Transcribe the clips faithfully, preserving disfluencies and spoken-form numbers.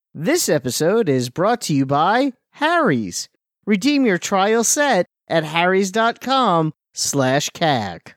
This episode is brought to you by Harry's. Redeem your trial set at harrys.com slash CAG.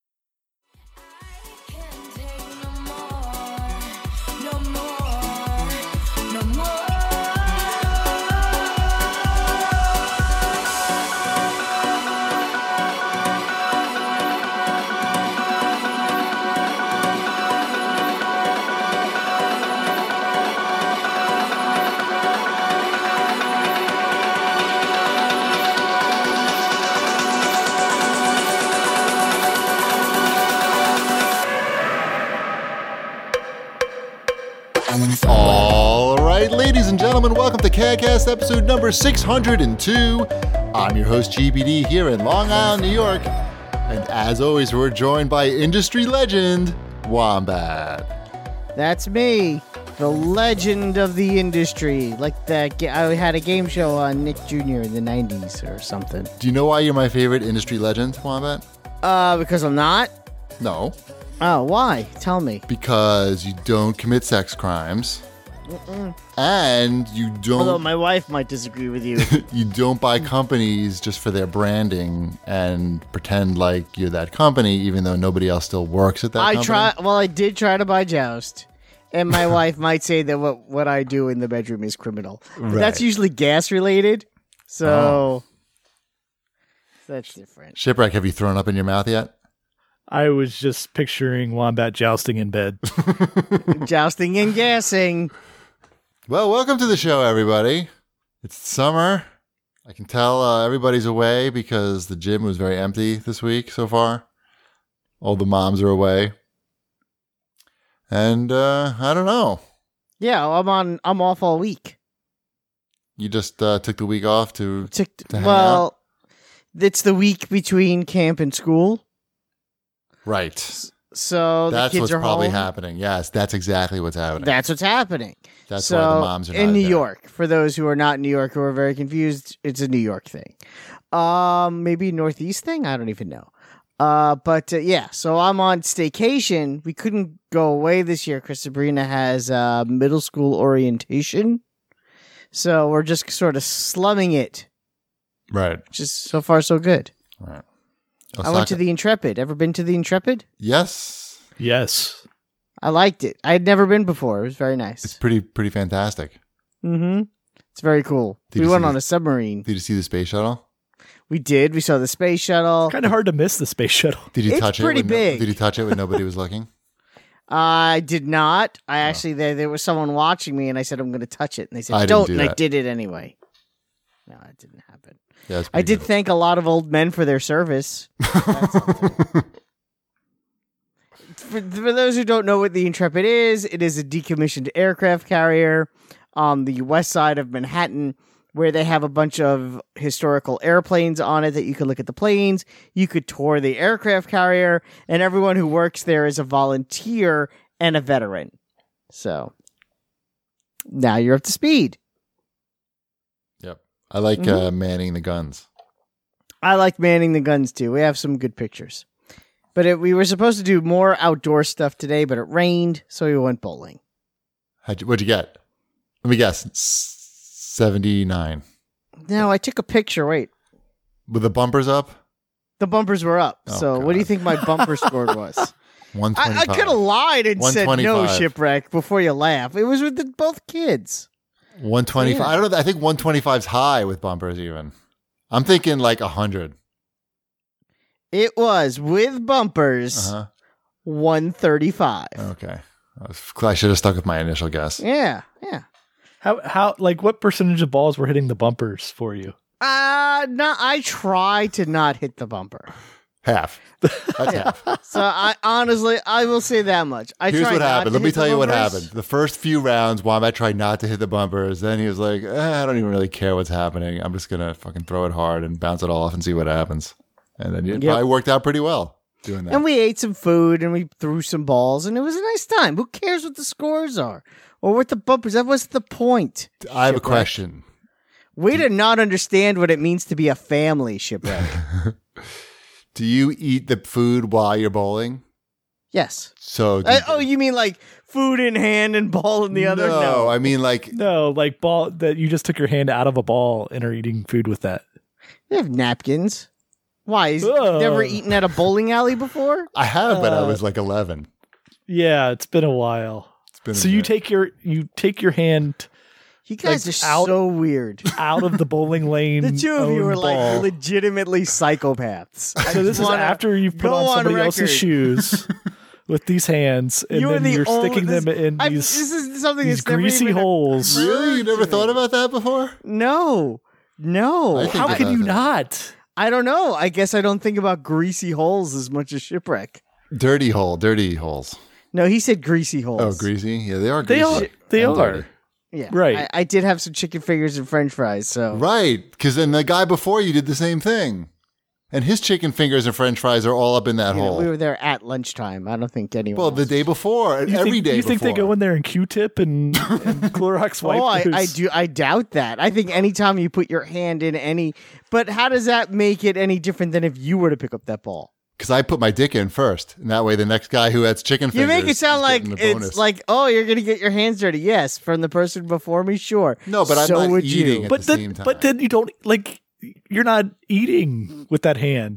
All right, ladies and gentlemen, welcome to CAGcast episode number six hundred two. I'm your host, G B D, here in Long Island, New York. And as always, we're joined by industry legend, Wombat. That's me, the legend of the industry. Like that, ga- I had a game show on Nick Junior in the nineties or something. Do you know why you're my favorite industry legend, Wombat? Uh, because I'm not? No. Oh, why? Tell me. Because you don't commit sex crimes. Mm-mm. And you don't... Although my wife might disagree with you. You don't buy companies just for their branding and pretend like you're that company, even though nobody else still works at that I company. try. Well, I did try to buy Joust, and my wife might say that what, what I do in the bedroom is criminal. But Right. that's usually gas related, so Oh. that's different. Shipwreck, have you thrown up in your mouth yet? I was just picturing Wombat jousting in bed. Jousting and gassing. Well, welcome to the show, everybody. It's summer. I can tell uh, everybody's away because the gym was very empty this week so far. All the moms are away. And uh, I don't know. Yeah, I'm on. I'm off all week. You just uh, took the week off to... Took- To hang well, it's the week between camp and school, Right. so the That's kids what's are probably home. happening. Yes, that's exactly what's happening. That's what's happening. That's so, why the moms are not in New there. York. For those who are not in New York who are very confused, it's a New York thing. Um, maybe Northeast thing. I don't even know. Uh, but uh, yeah. So I'm on staycation. We couldn't go away this year because Sabrina has uh, middle school orientation. So we're just sort of slumming it. Right. Just so far so good. Right. I went to the Intrepid. Ever been to the Intrepid? Yes. Yes. I liked it. I had never been before. It was very nice. It's pretty pretty fantastic. Mm-hmm. It's very cool. Did we you went see on the- a submarine. Did you see the space shuttle? We did. We saw the space shuttle. Kind of hard to miss the space shuttle. Did you It's touch pretty it? when no- big. did you touch it when nobody was looking? I did not. I Oh. actually there there was someone watching me, and I said I'm going to touch it, and they said I didn't don't, do and I that. did it anyway. No, it didn't happen. Yeah, it's I pretty did thank a lot of old men for their service. good. For, for those who don't know what the Intrepid is, it is a decommissioned aircraft carrier on the west side of Manhattan, where they have a bunch of historical airplanes on it that you could look at the planes. You could tour the aircraft carrier, and everyone who works there is a volunteer and a veteran. So now you're up to speed. Yep. I like Mhm. uh, manning the guns. I like manning the guns too. We have some good pictures. But it, we were supposed to do more outdoor stuff today, but it rained, so we went bowling. How'd you, what'd you get? Let me guess. seventy-nine. No, I took a picture. Wait. With the bumpers up? The bumpers were up. Oh, so what do you God. think my bumper score was? I, one I twenty-five. could have lied and said no, one twenty-five. Shipwreck, before you laugh. It was with the, both kids. one twenty-five. Yeah. I don't know. I think one twenty-five's high with bumpers even. I'm thinking like one hundred. It was, with bumpers, Uh-huh. one thirty-five. Okay. I, was, I should have stuck with my initial guess. Yeah, yeah. How how like what percentage of balls were hitting the bumpers for you? Uh, no, I try to not hit the bumper. Half. That's Yeah. half. So I honestly, I will say that much. I Here's try what not happened. to Let me hit the tell you what bumpers. happened. The first few rounds, Wombat tried not to hit the bumpers. Then he was like, eh, I don't even really care what's happening. I'm just going to fucking throw it hard and bounce it off and see what happens. And then it Yep. probably worked out pretty well doing that. And we ate some food and we threw some balls, and it was a nice time. Who cares what the scores are or what the bumpers? That was the point. I have a Shipwreck. question. Way to not understand what it means to be a family, Shipwreck. Do you eat the food while you're bowling? Yes. So Uh, oh, you mean like food in hand and ball in the other? no, No. I mean like No, like ball that you just took your hand out of a ball and are eating food with that. They have napkins. Why? Is Ugh. never eaten at a bowling alley before? I have, but I Uh, was like eleven. Yeah, it's been a while. It's been a So you minute. take your you take your hand You guys Like, are out- so weird. out of the bowling lane. The two of you owned are like ball. legitimately psychopaths. I So this just is wanna after you've put go on on somebody record. else's shoes with these hands, and You are then the you're only- sticking this- them in I've- these This is something these that's never greasy even- holes. Really? You never to thought me. about that before? No, no. I think How about can you that. not? I don't know. I guess I don't think about greasy holes as much as shipwreck. Dirty hole, dirty holes. No, he said greasy holes. Oh, greasy? Yeah, they are They greasy. are. They And are. dirty. Yeah, Right. I, I did have some chicken fingers and French fries. So Right, because then the guy before you did the same thing. And his chicken fingers and french fries are all up in that you know, hole. we were there at lunchtime. I don't think anyone. well, the else- day before, and You every think, day you think before. they go in there and Q-tip and, and Clorox wipe? Oh, I, those? I do. I doubt that. I think anytime you put your hand in any, but how does that make it any different than if you were to pick up that ball? Because I put my dick in first. And that way the next guy who has chicken You fingers make it sound is like getting the it's bonus. like, oh, you're gonna get your hands dirty. Yes, from the person before me, sure. No, but I'm so not would eating you. it. But the then, same time. but then you don't like. You're not eating with that hand.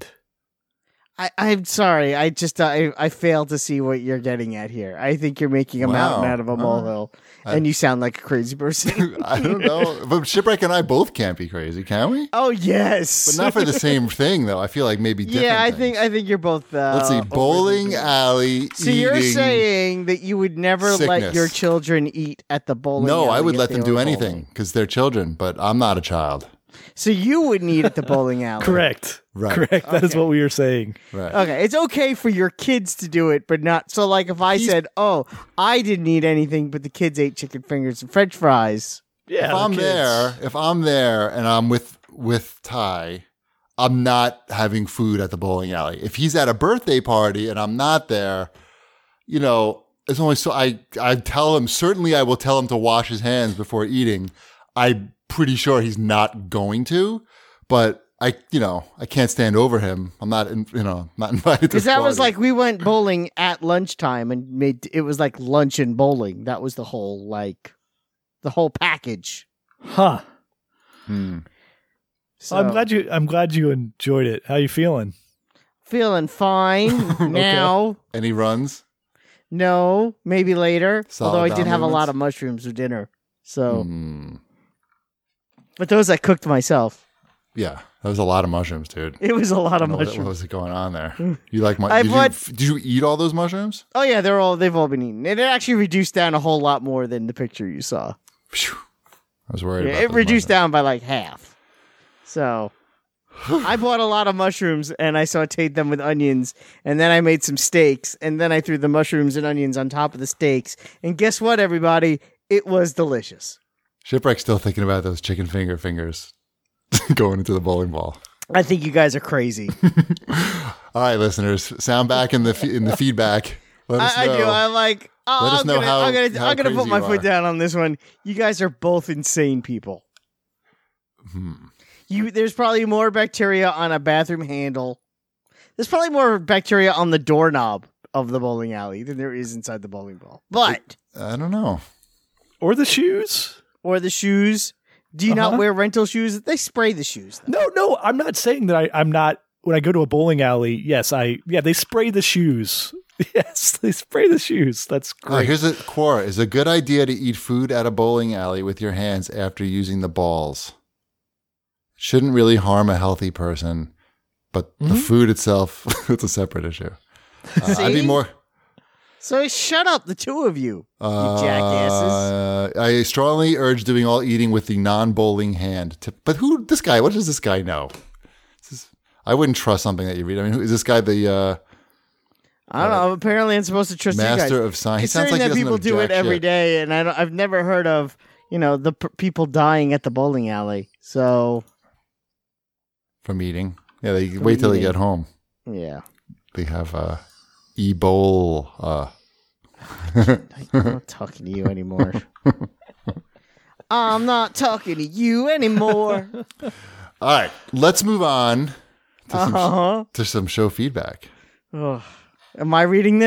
I, I'm sorry. I just I, I fail to see what you're getting at here. I think you're making a Wow. mountain out of a All right. molehill, and you sound like a crazy person. I don't know. But Shipwreck and I both can't be crazy, can we? Oh yes, But not for the same thing, though. I feel like maybe different yeah, I things. think I think you're both. Uh, Let's see. Bowling overthinking it. alley. So you're eating. saying that you would never let Sickness. your children eat at the bowling No, alley I would if let they them were do bowling? anything because they're children, but I'm not a child. So you wouldn't eat at the bowling alley. Correct. Right. Correct. That is Okay. what we were saying. Right. Okay, it's okay for your kids to do it, but not so. Like if I He's- said, "Oh, I didn't eat anything, but the kids ate chicken fingers and French fries." Yeah. if the I'm kids. there, if I'm there and I'm with with Ty, I'm not having food at the bowling alley. If he's at a birthday party and I'm not there, you know, it's only so I I tell him certainly I will tell him to wash his hands before eating. I'm pretty sure he's not going to, but I you know I can't stand over him. I'm not in, you know not invited to Because this that was party. like we went bowling at lunchtime and made it was like lunch and bowling. That was the whole like the whole package. Huh. Hmm. So, I'm glad you. I'm glad you enjoyed it. How you feeling? feeling fine now. Any runs? No, maybe later. Solid Although I did down have a lot movements? of mushrooms for dinner. So, Hmm. but those I cooked myself. Yeah, that was a lot of mushrooms, dude. It was a lot I of don't know what, what mushrooms. was going on there? You like my? I Did, bought- you, did you eat all those mushrooms? Oh yeah, they're all they've all been eaten. It actually reduced down a whole lot more than the picture you saw. Phew. I was worried. Yeah, about it those reduced mushrooms. down by like half. So I bought a lot of mushrooms and I sauteed them with onions, and then I made some steaks, and then I threw the mushrooms and onions on top of the steaks. And guess what, everybody? It was delicious. Shipwreck's still thinking about those chicken finger fingers going into the bowling ball. I think you guys are crazy. All right, listeners, sound back in the fe- in the feedback. Let us I, I know. do. I'm like, oh, Let us I'm know gonna, how- I'm gonna, how I'm gonna put crazy my you foot are. down on this one. You guys are both insane people. Hmm. You, there's probably more bacteria on a bathroom handle. There's probably more bacteria on the doorknob of the bowling alley than there is inside the bowling ball. But I don't know. Or the shoes? or the shoes. Do you Uh-huh. not wear rental shoes? They spray the shoes. though. No, no. I'm not saying that I, I'm not. When I go to a bowling alley, yes, I yeah they spray the shoes. Yes, they spray the shoes. That's Oh, great. here's a Quora. Is it a good idea to eat food at a bowling alley with your hands after using the balls? Shouldn't really harm a healthy person, but the Mhm. food itself, it's a separate issue. Uh, I'd be See? more. So shut up, the two of you, you Uh, jackasses. I strongly urge doing all eating with the non-bowling hand. To, but who? This guy? What does this guy know? This is, I wouldn't trust something that you read. I mean, who, is this guy the uh, I don't know. Apparently, I'm supposed to trust you guys. master of science? He sounds Considering like he that doesn't people know do it jack every shit. day, and I don't, I've never heard of you know the p- people dying at the bowling alley. So From eating. Yeah, they From wait till they eating. get home. yeah, They have uh, e-bowl. Uh, I'm not talking to you anymore. I'm not talking to you anymore. all right, let's move on to some, Uh huh. to some show feedback. Am I reading this?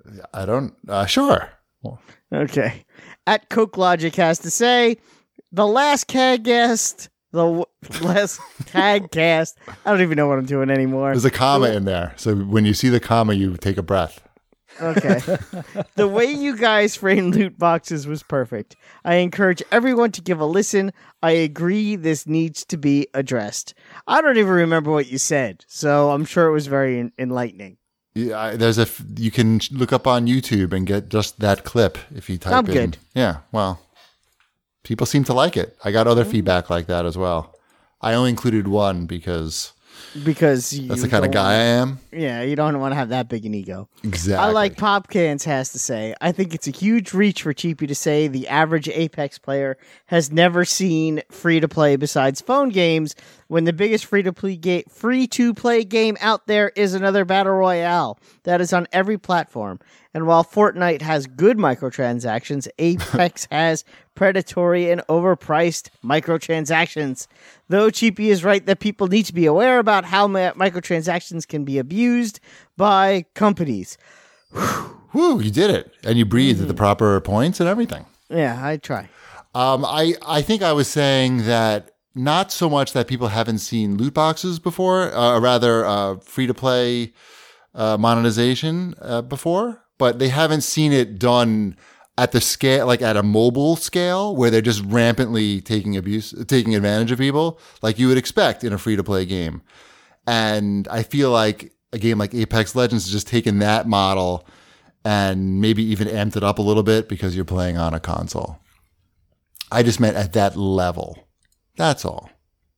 I don't. Uh, sure. Okay. At Coke Logic has to say, the last CAG guest, the w- last CAG cast. I don't even know what I'm doing anymore. There's a comma in there, so when you see the comma, you take a breath. Okay. The way you guys framed loot boxes was perfect. I encourage everyone to give a listen. I agree this needs to be addressed. I don't even remember what you said, so I'm sure it was very en- enlightening. Yeah, I- there's a. f- You can look up on YouTube and get just that clip if you type I'm in. good. Yeah, well, people seem to like it. I got other feedback like that as well. I only included one because Because you that's the kind of don't guy I am. want- Yeah, you don't want to have that big an ego. Exactly. I like Popcans has to say, I think it's a huge reach for Cheapy to say the average Apex player has never seen free-to-play besides phone games when the biggest free-to-play ga- free-to-play game out there is another Battle Royale that is on every platform. And while Fortnite has good microtransactions, Apex has predatory and overpriced microtransactions. Though Cheapy is right that people need to be aware about how ma- microtransactions can be abused by companies. Woo, you did it. And you breathed Mm. at the proper points and everything. Yeah, I try. Um, I, I think I was saying that not so much that people haven't seen loot boxes before, uh, or rather uh, free-to-play uh, monetization uh, before, but they haven't seen it done at the scale, like at a mobile scale, where they're just rampantly taking abuse, taking advantage of people, like you would expect in a free-to-play game. And I feel like a game like Apex Legends has just taken that model and maybe even amped it up a little bit because you're playing on a console. I just meant at that level. That's all.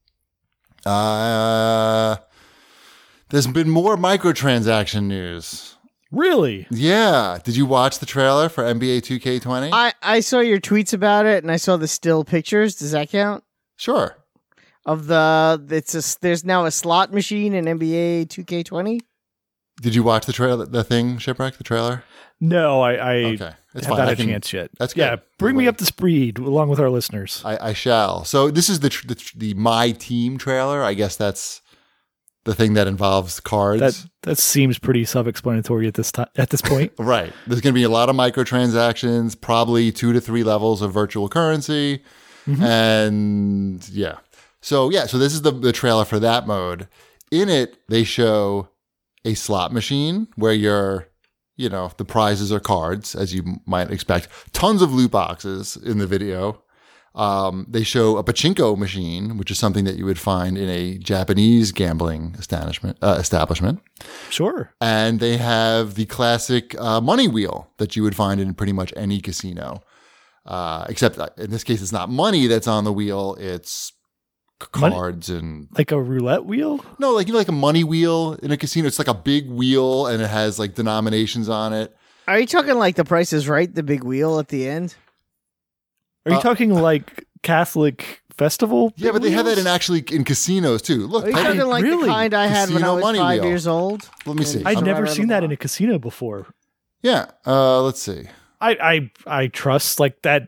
Uh, there's been more microtransaction news. Really? Yeah. Did you watch the trailer for N B A two K twenty? I, I saw your tweets about it, and I saw the still pictures. Does that count? Sure. Of the, it's a, there's now a slot machine in N B A two K twenty. Did you watch the trailer, the thing, Shipwreck, the trailer? No, I, I Okay. It's have fine. not I had a can- chance yet. That's Yeah, good. bring me up to speed along with our listeners. I, I shall. So this is the, tr- the tr- the My Team trailer. I guess that's the thing that involves cards. That that seems pretty self-explanatory at this time. At this point, Right. There's going to be a lot of microtransactions, probably two to three levels of virtual currency. And yeah. So, yeah. So this is the, the trailer for that mode. In it, they show a slot machine where you're, you know, the prizes are cards, as you might expect. Tons of loot boxes in the video. Um, they show a pachinko machine, which is something that you would find in a Japanese gambling establishment. Uh, establishment. sure. And they have the classic uh, money wheel that you would find in pretty much any casino. Uh, except uh, in this case, it's not money that's on the wheel. It's c- Money? cards and Like a roulette wheel. no, like you know, like a money wheel in a casino. It's like a big wheel and it has like denominations on it. Are you talking like The Price is Right, the big wheel at the end? Are you Uh, talking like Catholic festival? Yeah, but they have that in wheels? actually in casinos too. Look, Are you type in- talking like really? the kind I had when I Casino was money five wheel. years old? let me see. And I'd I'd never right seen on the that in bottom. a casino before. Yeah, uh, let's see. I, I I trust like that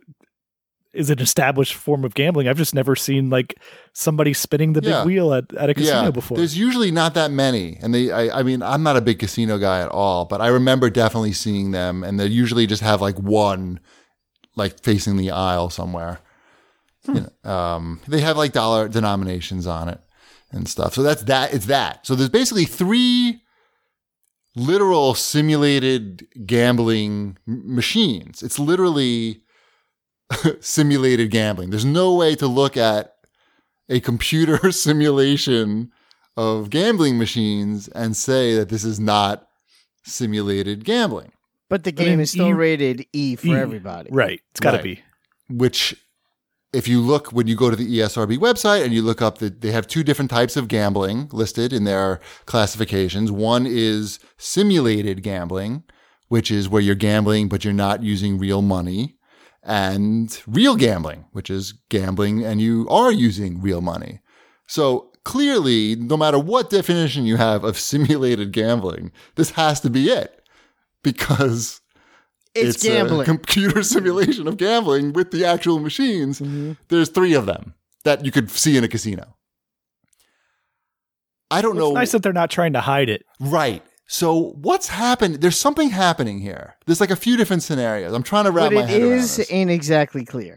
is an established form of gambling. I've just never seen like somebody spinning the big Yeah. wheel at, at a casino Yeah, before. there's usually not that many, and they. I, I mean, I'm not a big casino guy at all, but I remember definitely seeing them, and they usually just have like one, like facing the aisle somewhere. You know, um, they have like dollar denominations on it and stuff. So that's that. It's that. So there's basically three literal simulated gambling m- machines. It's literally simulated gambling. There's no way to look at a computer simulation of gambling machines and say that this is not simulated gambling, But the I game mean, is still E- rated E for E. everybody. Right. It's got to Right. be. which if you look, when you go to the E S R B website and you look up, the, they have two different types of gambling listed in their classifications. One is simulated gambling, which is where you're gambling, but you're not using real money. And real gambling, which is gambling and you are using real money. So clearly, no matter what definition you have of simulated gambling, this has to be it because It's, a gambling. computer simulation of gambling with the actual machines. Mhm. There's three of them that you could see in a casino. I don't Well, know. it's nice that they're not trying to hide it. Right. So what's happened? There's something happening here. There's like a few different scenarios. I'm trying to wrap But my it head around is this. ain't exactly clear.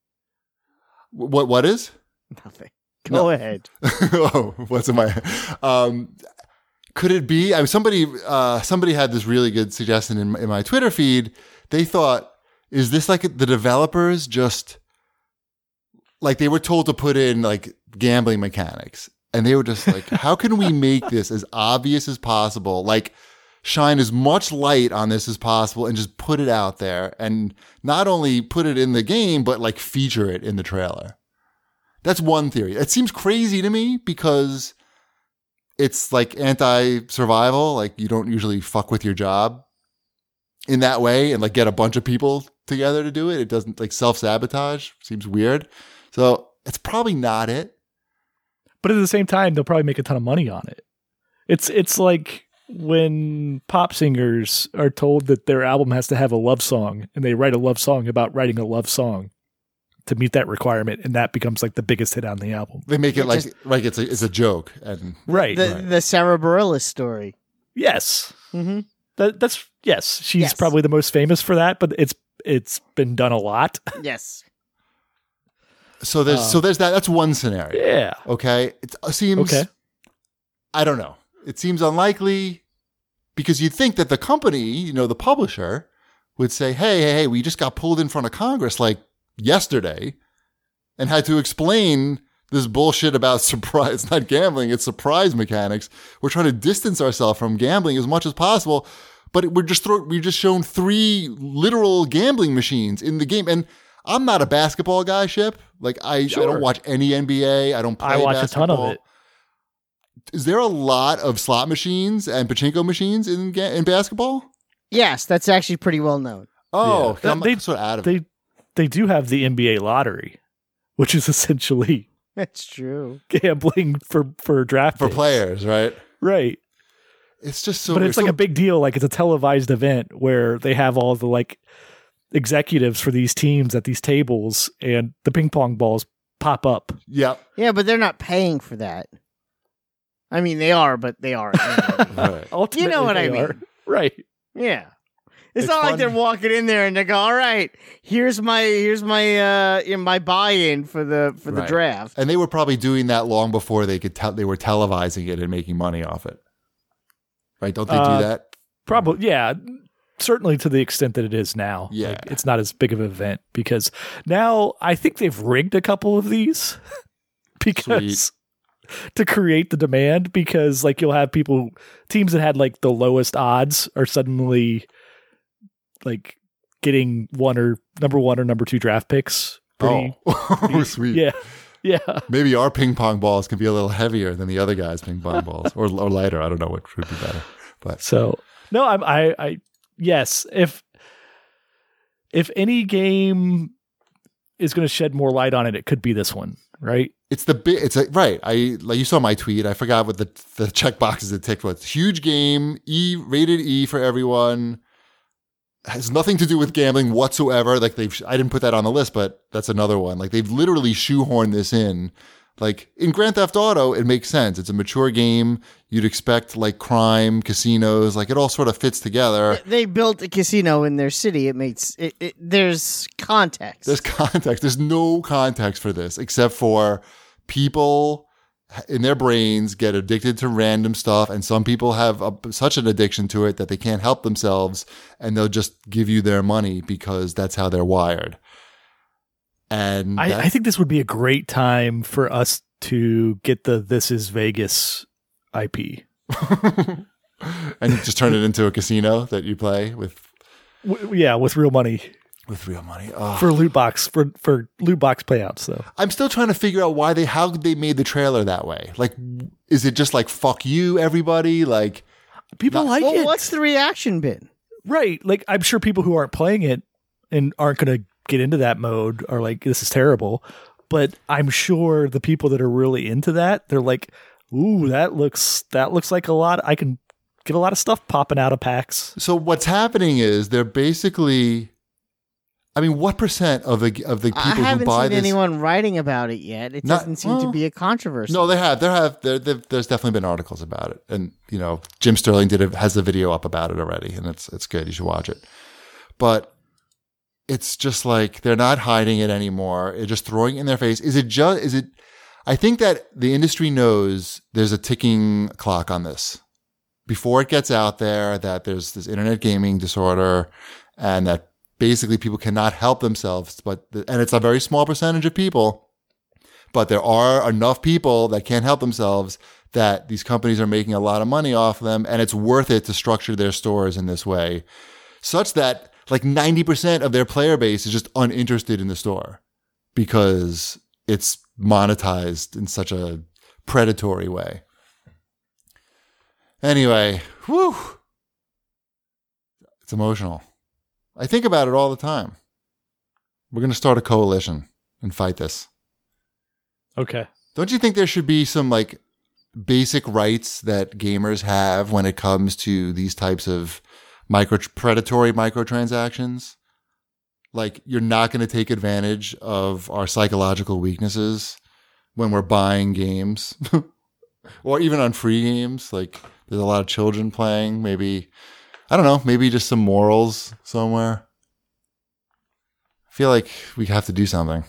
What what is? Nothing. Go No. ahead. Oh, what's in my? Um, could it be? I mean, somebody uh, somebody had this really good suggestion in, in my Twitter feed. They thought, is this like the developers just like they were told to put in like gambling mechanics, and they were just like, how can we make this as obvious as possible? Like, shine as much light on this as possible, and just put it out there, and not only put it in the game, but like feature it in the trailer. That's one theory. It seems crazy to me because it's like anti-survival. Like you don't usually fuck with your job in that way and like get a bunch of people together to do it. It doesn't like self-sabotage. Seems weird. So it's probably not it. But at the same time, they'll probably make a ton of money on it. It's it's like when pop singers are told that their album has to have a love song, and they write a love song about writing a love song to meet that requirement, and that becomes like the biggest hit on the album. They make it It like just- like it's a it's a joke. And Right. The Right. the Sarah Bareilles story. Yes. Mm-hmm. That, that's yes. She's Yes. probably the most famous for that, but it's it's been done a lot. Yes. so there's Um, so there's that. That's one scenario. Yeah. Okay. It seems Okay. I don't know. It seems unlikely because you'd think that the company, you know, the publisher, would say, hey, hey, hey, we just got pulled in front of Congress like yesterday and had to explain this bullshit about surprise. It's not gambling, it's surprise mechanics. We're trying to distance ourselves from gambling as much as possible, but we're just throw, we've just shown three literal gambling machines in the game. And I'm not a basketball guy, Ship. Like I, I Sure. don't watch any N B A. I don't play I watch a basketball. ton of it. Is there a lot of slot machines and pachinko machines in ga- in basketball? Yes, that's actually pretty well known. Oh, Yeah. I'm They- sort of out of it. They they do have the N B A lottery, which is essentially That's true. gambling for for draft For picks. players, right? Right. It's just so. but it's so- like a big deal. Like it's a televised event where they have all the like executives for these teams at these tables, and the ping pong balls pop up. yeah. Yeah, but they're not paying for that. I mean, they are, but they aren't. Right. Ultimately, know what I they mean. are. Right. Yeah. It's, It's not fun. like they're walking in there and they go, "All right, here's my here's my uh in my buy-in for the for the Right. draft." And they were probably doing that long before they could tell they were televising it and making money off it. Right? Don't they Uh, do that? Probably, yeah. Certainly to the extent that it is now. Yeah. Like, it's not as big of an event because now I think they've rigged a couple of these because to create the demand, because like you'll have people, teams that had like the lowest odds are suddenly like getting one or number one or number two draft picks. Pretty, Oh, oh sweet. yeah. Yeah. Maybe our ping pong balls can be a little heavier than the other guys' ping pong balls, or or lighter. I don't know which would be better. But So no, I'm I I yes, if if any game is going to shed more light on it, it could be this one, right? it's the big. It's a, right. I like you saw my tweet. I forgot what the the check boxes it ticked was. Huge game, E rated E for everyone. Has nothing to do with gambling whatsoever. Like they've, I didn't put that on the list, but that's another one. Like they've literally shoehorned this in. Like in Grand Theft Auto, it makes sense. It's a mature game. You'd expect like crime, casinos, like it all sort of fits together. They built a casino in their city. It makes it, it there's context. There's context. There's no context for this except for people in their brains get addicted to random stuff, and some people have a, such an addiction to it that they can't help themselves, and they'll just give you their money because that's how they're wired. And I, that- I think this would be a great time for us to get the This Is Vegas I P. and you just turn it into a casino that you play with W- yeah, with real money with real money. Oh. for loot box for for loot box payouts though. I'm still trying to figure out why they how they made the trailer that way. Like, is it just like fuck you, everybody? Like, People Not- like well, it. what's the reaction been? Right. Like, I'm sure people who aren't playing it and aren't going to get into that mode are like, this is terrible. But I'm sure the people that are really into that, they're like, ooh, that looks, that looks like a lot. I can get a lot of stuff popping out of packs. so what's happening is they're basically I mean, what percent of the of the people I haven't who buy seen this? anyone writing about it yet. It Not- doesn't seem well, to be a controversy. No, they have. There have. There, there, there's definitely been articles about it, and you know, Jim Sterling did a, has a video up about it already, and it's it's good. You should watch it. But it's just like they're not hiding it anymore. They're just throwing it in their face. Is it just? Is it? I think that the industry knows there's a ticking clock on this. Before it gets out there that there's this internet gaming disorder, and that basically people cannot help themselves, but and it's a very small percentage of people. But there are enough people that can't help themselves that these companies are making a lot of money off of them, and it's worth it to structure their stores in this way, such that like ninety percent of their player base is just uninterested in the store because it's monetized in such a predatory way. Anyway, whew, it's emotional. I think about it all the time. We're going to start a coalition and fight this. Okay. Don't you think there should be some like basic rights that gamers have when it comes to these types of micro predatory microtransactions? Like you're not going to take advantage of our psychological weaknesses when we're buying games or even on free games. Like there's a lot of children playing. Maybe, I don't know, maybe just some morals somewhere. I feel like we have to do something.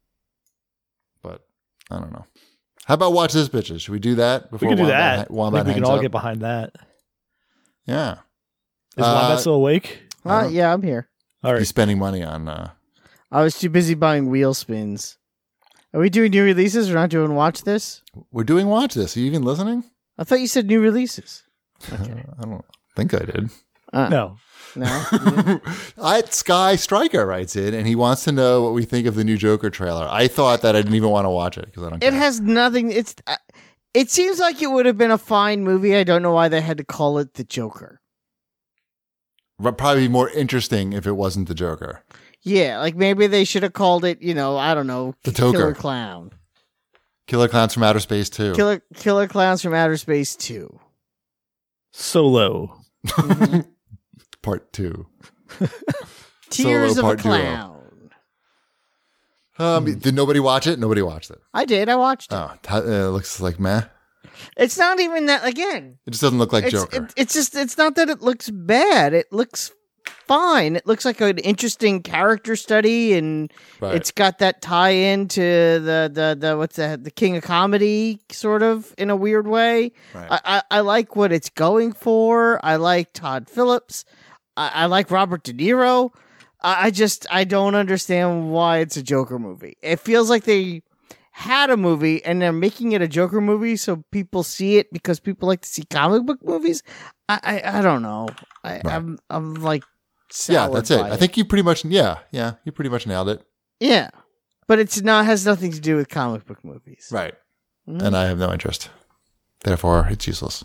I don't know. How about watch this, bitches? Should we do that? We can do that. Wombat I think we can hangs all up? get behind that. Yeah. Is Uh, Wombat still awake? Uh, yeah, I'm here. All He's right. spending money on. Uh, I was too busy buying wheel spins. Are we doing new releases? We're not doing watch this? we're doing watch this. Are you even listening? I thought you said new releases. I don't think I did. Uh, No. No. I, Sky Striker writes in, and he wants to know what we think of the new Joker trailer. I thought that I didn't even want to watch it because I don't. It care. has nothing. It's. Uh, it seems like it would have been a fine movie. I don't know why they had to call it the Joker. Would probably be more interesting if it wasn't the Joker. Yeah, like maybe they should have called it. You know, I don't know, The Toker. Killer Clown, Killer Clowns from Outer Space two. Killer Killer Clowns from Outer Space two. Solo. Part two. Tears Solo of a Part Duo. Clown. Um, Did nobody watch it? Nobody watched it. I did. I watched it. Oh, t- uh, it looks like meh. It's not even that. Again, It just doesn't look like it's, Joker. it- it's just. It's not that it looks bad. It looks fine. It looks like an interesting character study, and Right. it's got that tie in to the the the what's that? The King of Comedy, sort of in a weird way. Right. I, I I like what it's going for. I like Todd Phillips. I, I like Robert De Niro. I, I just I don't understand why it's a Joker movie. It feels like they had a movie and they're making it a Joker movie so people see it because people like to see comic book movies. I I, I don't know. I, Right. I'm I'm like yeah, soured that's it. by I think you pretty much. Yeah, yeah, you pretty much nailed it. yeah, but it's not has nothing to do with comic book movies. Right. Mhm. And I have no interest. Therefore, it's useless.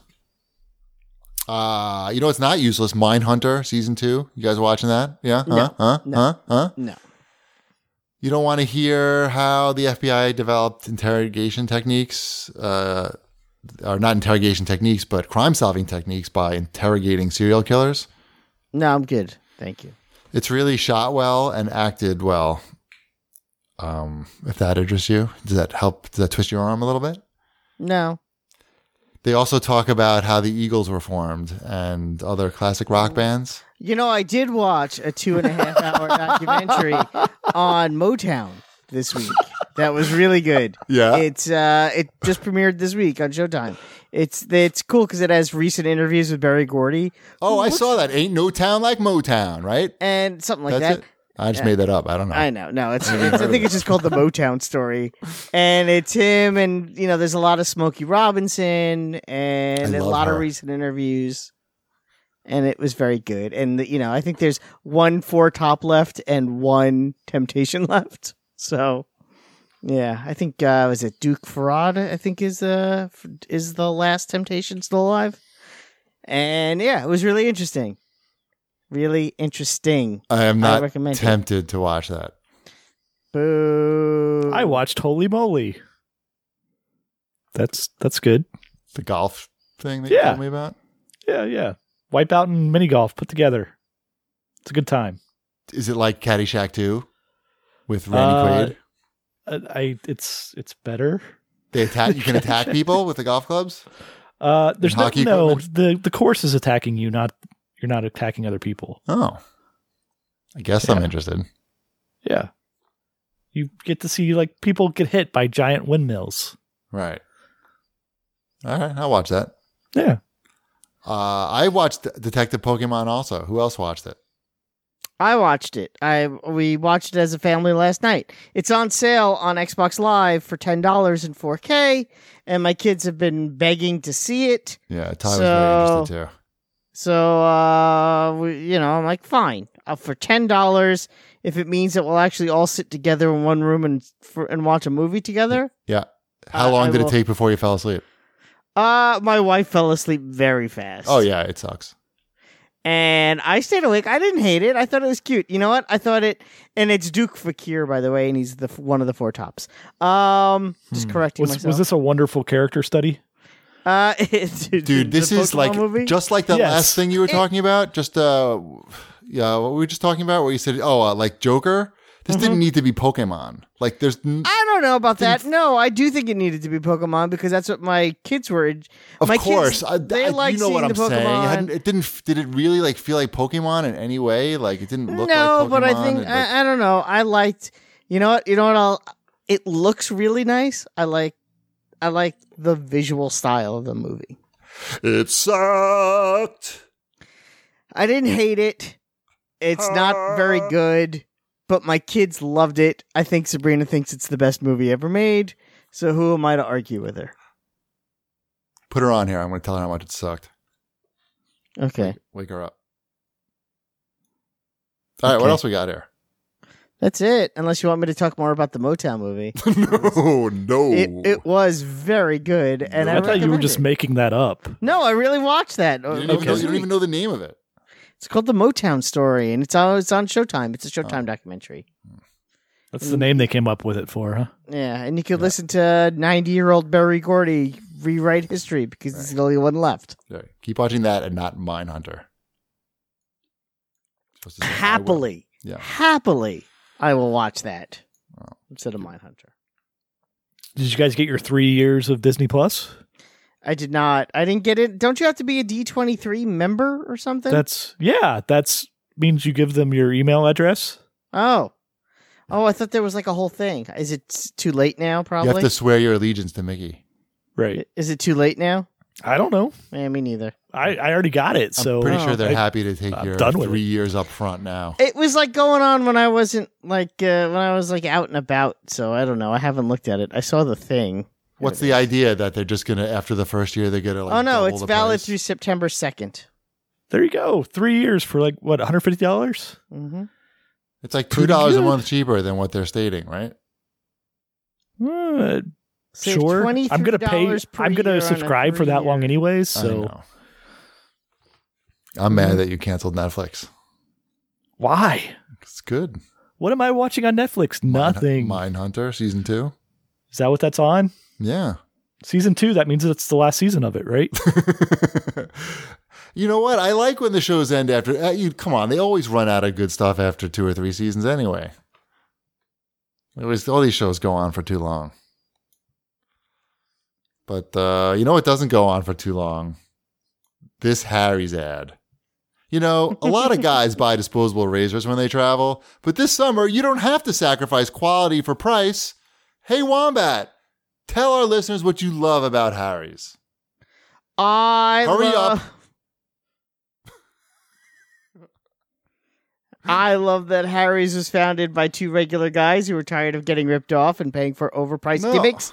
Uh, you know, it's not useless. Mindhunter season two. You guys watching that? Yeah. Huh? No. Huh? No. Huh? Huh? No. You don't want to hear how the F B I developed interrogation techniques, uh, or not interrogation techniques, but crime solving techniques by interrogating serial killers. No, I'm good. Thank you. It's really shot well and acted well. Um, if that interests you, does that help? Does that twist your arm a little bit? No. They also talk about how the Eagles were formed and other classic rock bands. You know, I did watch a two and a half hour documentary on Motown this week. That was really good. Yeah. It's uh, it just premiered this week on Showtime. It's it's cool because it has recent interviews with Berry Gordy. Oh, who I looks- saw that. Ain't no town like Motown, right? and something like That's that. it. I just made that up. I don't know. I know. No, it's, it's I think it's just called the Motown Story, and it's him, and you know, there's a lot of Smokey Robinson, and I a love lot her. of recent interviews, and it was very good. And you know, I think there's one Four Top left and one Temptation left. So, yeah, I think uh, was it Duke Farad? I think is uh is the last Temptation still alive, and yeah, it was really interesting. Really interesting. I am I not recommend it. tempted to watch that. Boo. I watched Holy Moly. That's that's good. The golf thing that you Yeah. told me about. Yeah, yeah. Wipeout and mini golf put together. It's a good time. is it like Caddyshack two with Randy Uh, Quaid? I it's it's better. They attack. You can attack people with the golf clubs. Uh, there's no, hockey no equipment? the the course is attacking you, not you're not attacking other people. Oh, I guess I'm Yeah. interested. Yeah, you get to see like people get hit by giant windmills. Right. All right, I'll watch that. Yeah, Uh, I watched Detective Pokemon also. Who else watched it? I watched it. I we watched it as a family last night. It's on sale on Xbox Live for ten dollars in four K, and my kids have been begging to see it. Yeah, Ty was So- very interested too. So, uh, we, you know, I'm like, fine, uh, for ten dollars, if it means that we'll actually all sit together in one room and for, and watch a movie together. Yeah. How I- long I did will- it take before you fell asleep? Uh, my wife fell asleep very fast. Oh yeah, it sucks. And I stayed awake. I didn't hate it. I thought it was cute. You know what? I thought it, and it's Duke Fakir, by the way, and he's the one of the four tops. Um, just Hmm. correcting was myself. was this a wonderful character study? Uh, dude, Dude, this is like movie? just like the Yes. last thing you were It- talking about. Just uh, yeah, what were we just talking about? Where you said, oh, uh, like Joker. This Mm-hmm. didn't need to be Pokemon. Like, there's n- I don't know about that. Didn't- No, I do think it needed to be Pokemon because that's what my kids were. of my course. kids, I, they I- like you know what seeing I'm the saying. It, Pokemon. hadn't- it didn't. Did it really like feel like Pokemon in any way? Like it didn't look no, like Pokemon. but I think and, like- I, I don't know. I liked. You know what? You know what? I'll. It looks really nice. I like. I like the visual style of the movie. it sucked. I didn't hate it. It's not very good, but my kids loved it. I think Sabrina thinks it's the best movie ever made. So who am I to argue with her? Put her on here. I'm going to tell her how much it sucked. Okay, Wake her up. All right, what Okay. else we got here? that's it. Unless you want me to talk more about the Motown movie. no, no. It it was very good, and No. I, I thought you were recommend just it. making that up. No, I really watched that. you, didn't even know, Okay. you don't even know the name of it. It's called the Motown Story, and it's on it's on Showtime. It's a Showtime documentary. That's the name they came up with it for, huh? Yeah, and you could listen to ninety-year-old Barry Gordy rewrite history because he's the only one left. Yeah, keep watching that and not Mindhunter. Supposed to say, I will. Happily, Yeah. happily, I will watch that Wow. instead of Mindhunter. Did you guys get your three years of Disney Plus? I did not. I didn't get it. Don't you have to be a D twenty-three member or something? That's yeah. That's means you give them your email address. oh, oh. I thought there was like a whole thing. Is it s- too late now? You Probably. have to swear your allegiance to Mickey. Right. Is it too late now? I don't know. Yeah, me neither. I, I already got it. I'm So pretty Oh, sure they're I- happy to take I'm your done with three years up front now. It was like going on when I wasn't like uh, when I was like out and about. So I don't know. I haven't looked at it. I saw the thing. What's the idea that they're just gonna after the first year they're gonna like oh no, double it's the valid price? through September second. there you go. Three years for like what, one hundred fifty dollars? Mm-hmm. It's like two Pretty dollars a good. month cheaper than what they're stating, right? Uh, Save sure. I'm gonna pay. twenty-three dollars per I'm year gonna on a subscribe for that long three-year. anyways. I So know. I'm mad that you canceled Netflix. why? It's good. What am I watching on Netflix? Nothing. Mindhunter season two. Is that what that's on? Yeah. Season two. That means it's the last season of it, right? You know what? I like when the shows end after. Uh, you come on, they always run out of good stuff after two or three seasons anyway. It was all these shows go on for too long. But uh, you know what doesn't go on for too long? This Harry's ad. You know, a lot of guys buy disposable razors when they travel, but this summer you don't have to sacrifice quality for price. Hey, Wombat, tell our listeners what you love about Harry's. I Hurry love, up. I love that Harry's was founded by two regular guys who were tired of getting ripped off and paying for overpriced No. gimmicks.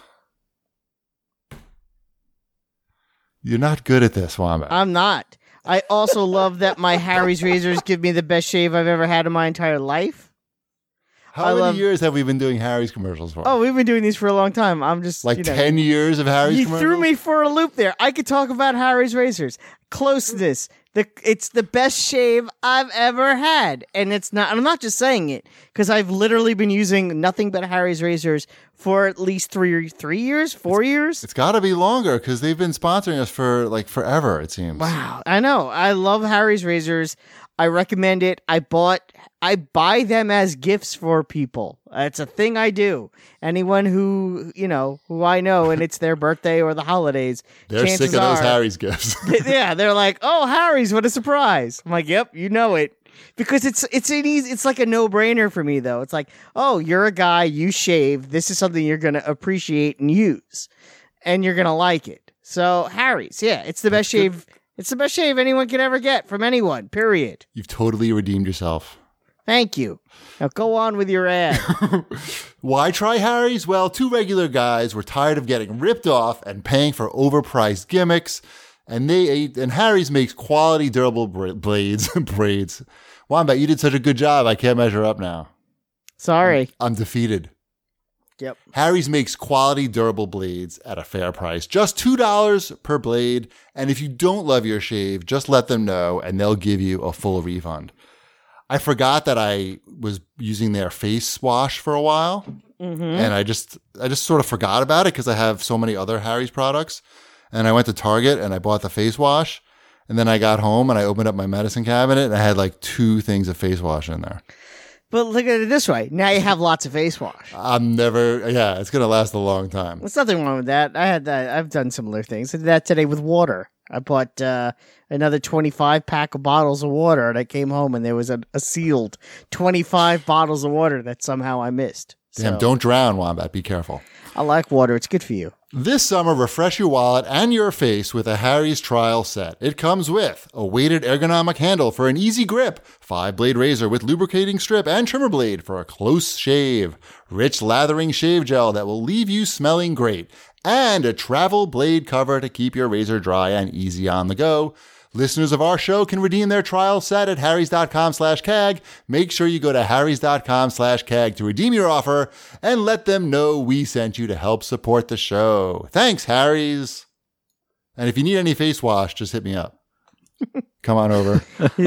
You're not good at this, Wombat. I'm not. I also love that my Harry's razors give me the best shave I've ever had in my entire life. How I many love- years have we been doing Harry's commercials for? Oh, we've been doing these for a long time. I'm just like you know, ten years of Harry's You commercials? threw me for a loop there. I could talk about Harry's razors. Closeness. The it's the best shave I've ever had, and it's not. I'm not just saying it because I've literally been using nothing but Harry's razors for at least three three years, four years. It's got to be longer because they've been sponsoring us for like forever, it seems. Wow, I know. I love Harry's razors. I recommend it. I bought, I buy them as gifts for people. It's a thing I do. Anyone who, you know, who I know and it's their birthday or the holidays, They're sick of those are, Harry's gifts. yeah, they're like, oh, Harry's, what a surprise. I'm like, yep, you know it. Because it's it's an easy, it's like a no-brainer for me, though. It's like, oh, you're a guy, you shave. This is something you're going to appreciate and use. And you're going to like it. So, Harry's, yeah, it's the best shave. It's the best shave anyone can ever get from anyone, period. You've totally redeemed yourself. Thank you. Now go on with your ad. Why try Harry's? Well, two regular guys were tired of getting ripped off and paying for overpriced gimmicks, and they and Harry's makes quality, durable bra- blades braids. Wombat, you did such a good job. I can't measure up now. Sorry. I'm, I'm defeated. Yep. Harry's makes quality, durable blades at a fair price. Just two dollars per blade. And if you don't love your shave, just let them know and they'll give you a full refund. I forgot that I was using their face wash for a while. Mm-hmm. And I just I just sort of forgot about it because I have so many other Harry's products. And I went to Target and I bought the face wash. And then I got home and I opened up my medicine cabinet and I had like two things of face wash in there. But look at it this way. Now you have lots of face wash. I'm never, yeah, it's going to last a long time. There's nothing wrong with that. I had that. I've done similar things. I did that today with water. I bought uh, another twenty-five pack of bottles of water, and I came home and there was a, a sealed twenty-five bottles of water that somehow I missed. Damn, So, don't drown, Wombat. Be careful. I like water. It's good for you. This summer, refresh your wallet and your face with a Harry's trial set. It comes with a weighted ergonomic handle for an easy grip, five-blade razor with lubricating strip and trimmer blade for a close shave, rich lathering shave gel that will leave you smelling great, and a travel blade cover to keep your razor dry and easy on the go. Listeners of our show can redeem their trial set at harrys.com slash CAG. Make sure you go to harrys.com slash CAG to redeem your offer and let them know we sent you to help support the show. Thanks, Harry's. And if you need any face wash, just hit me up. Come on over.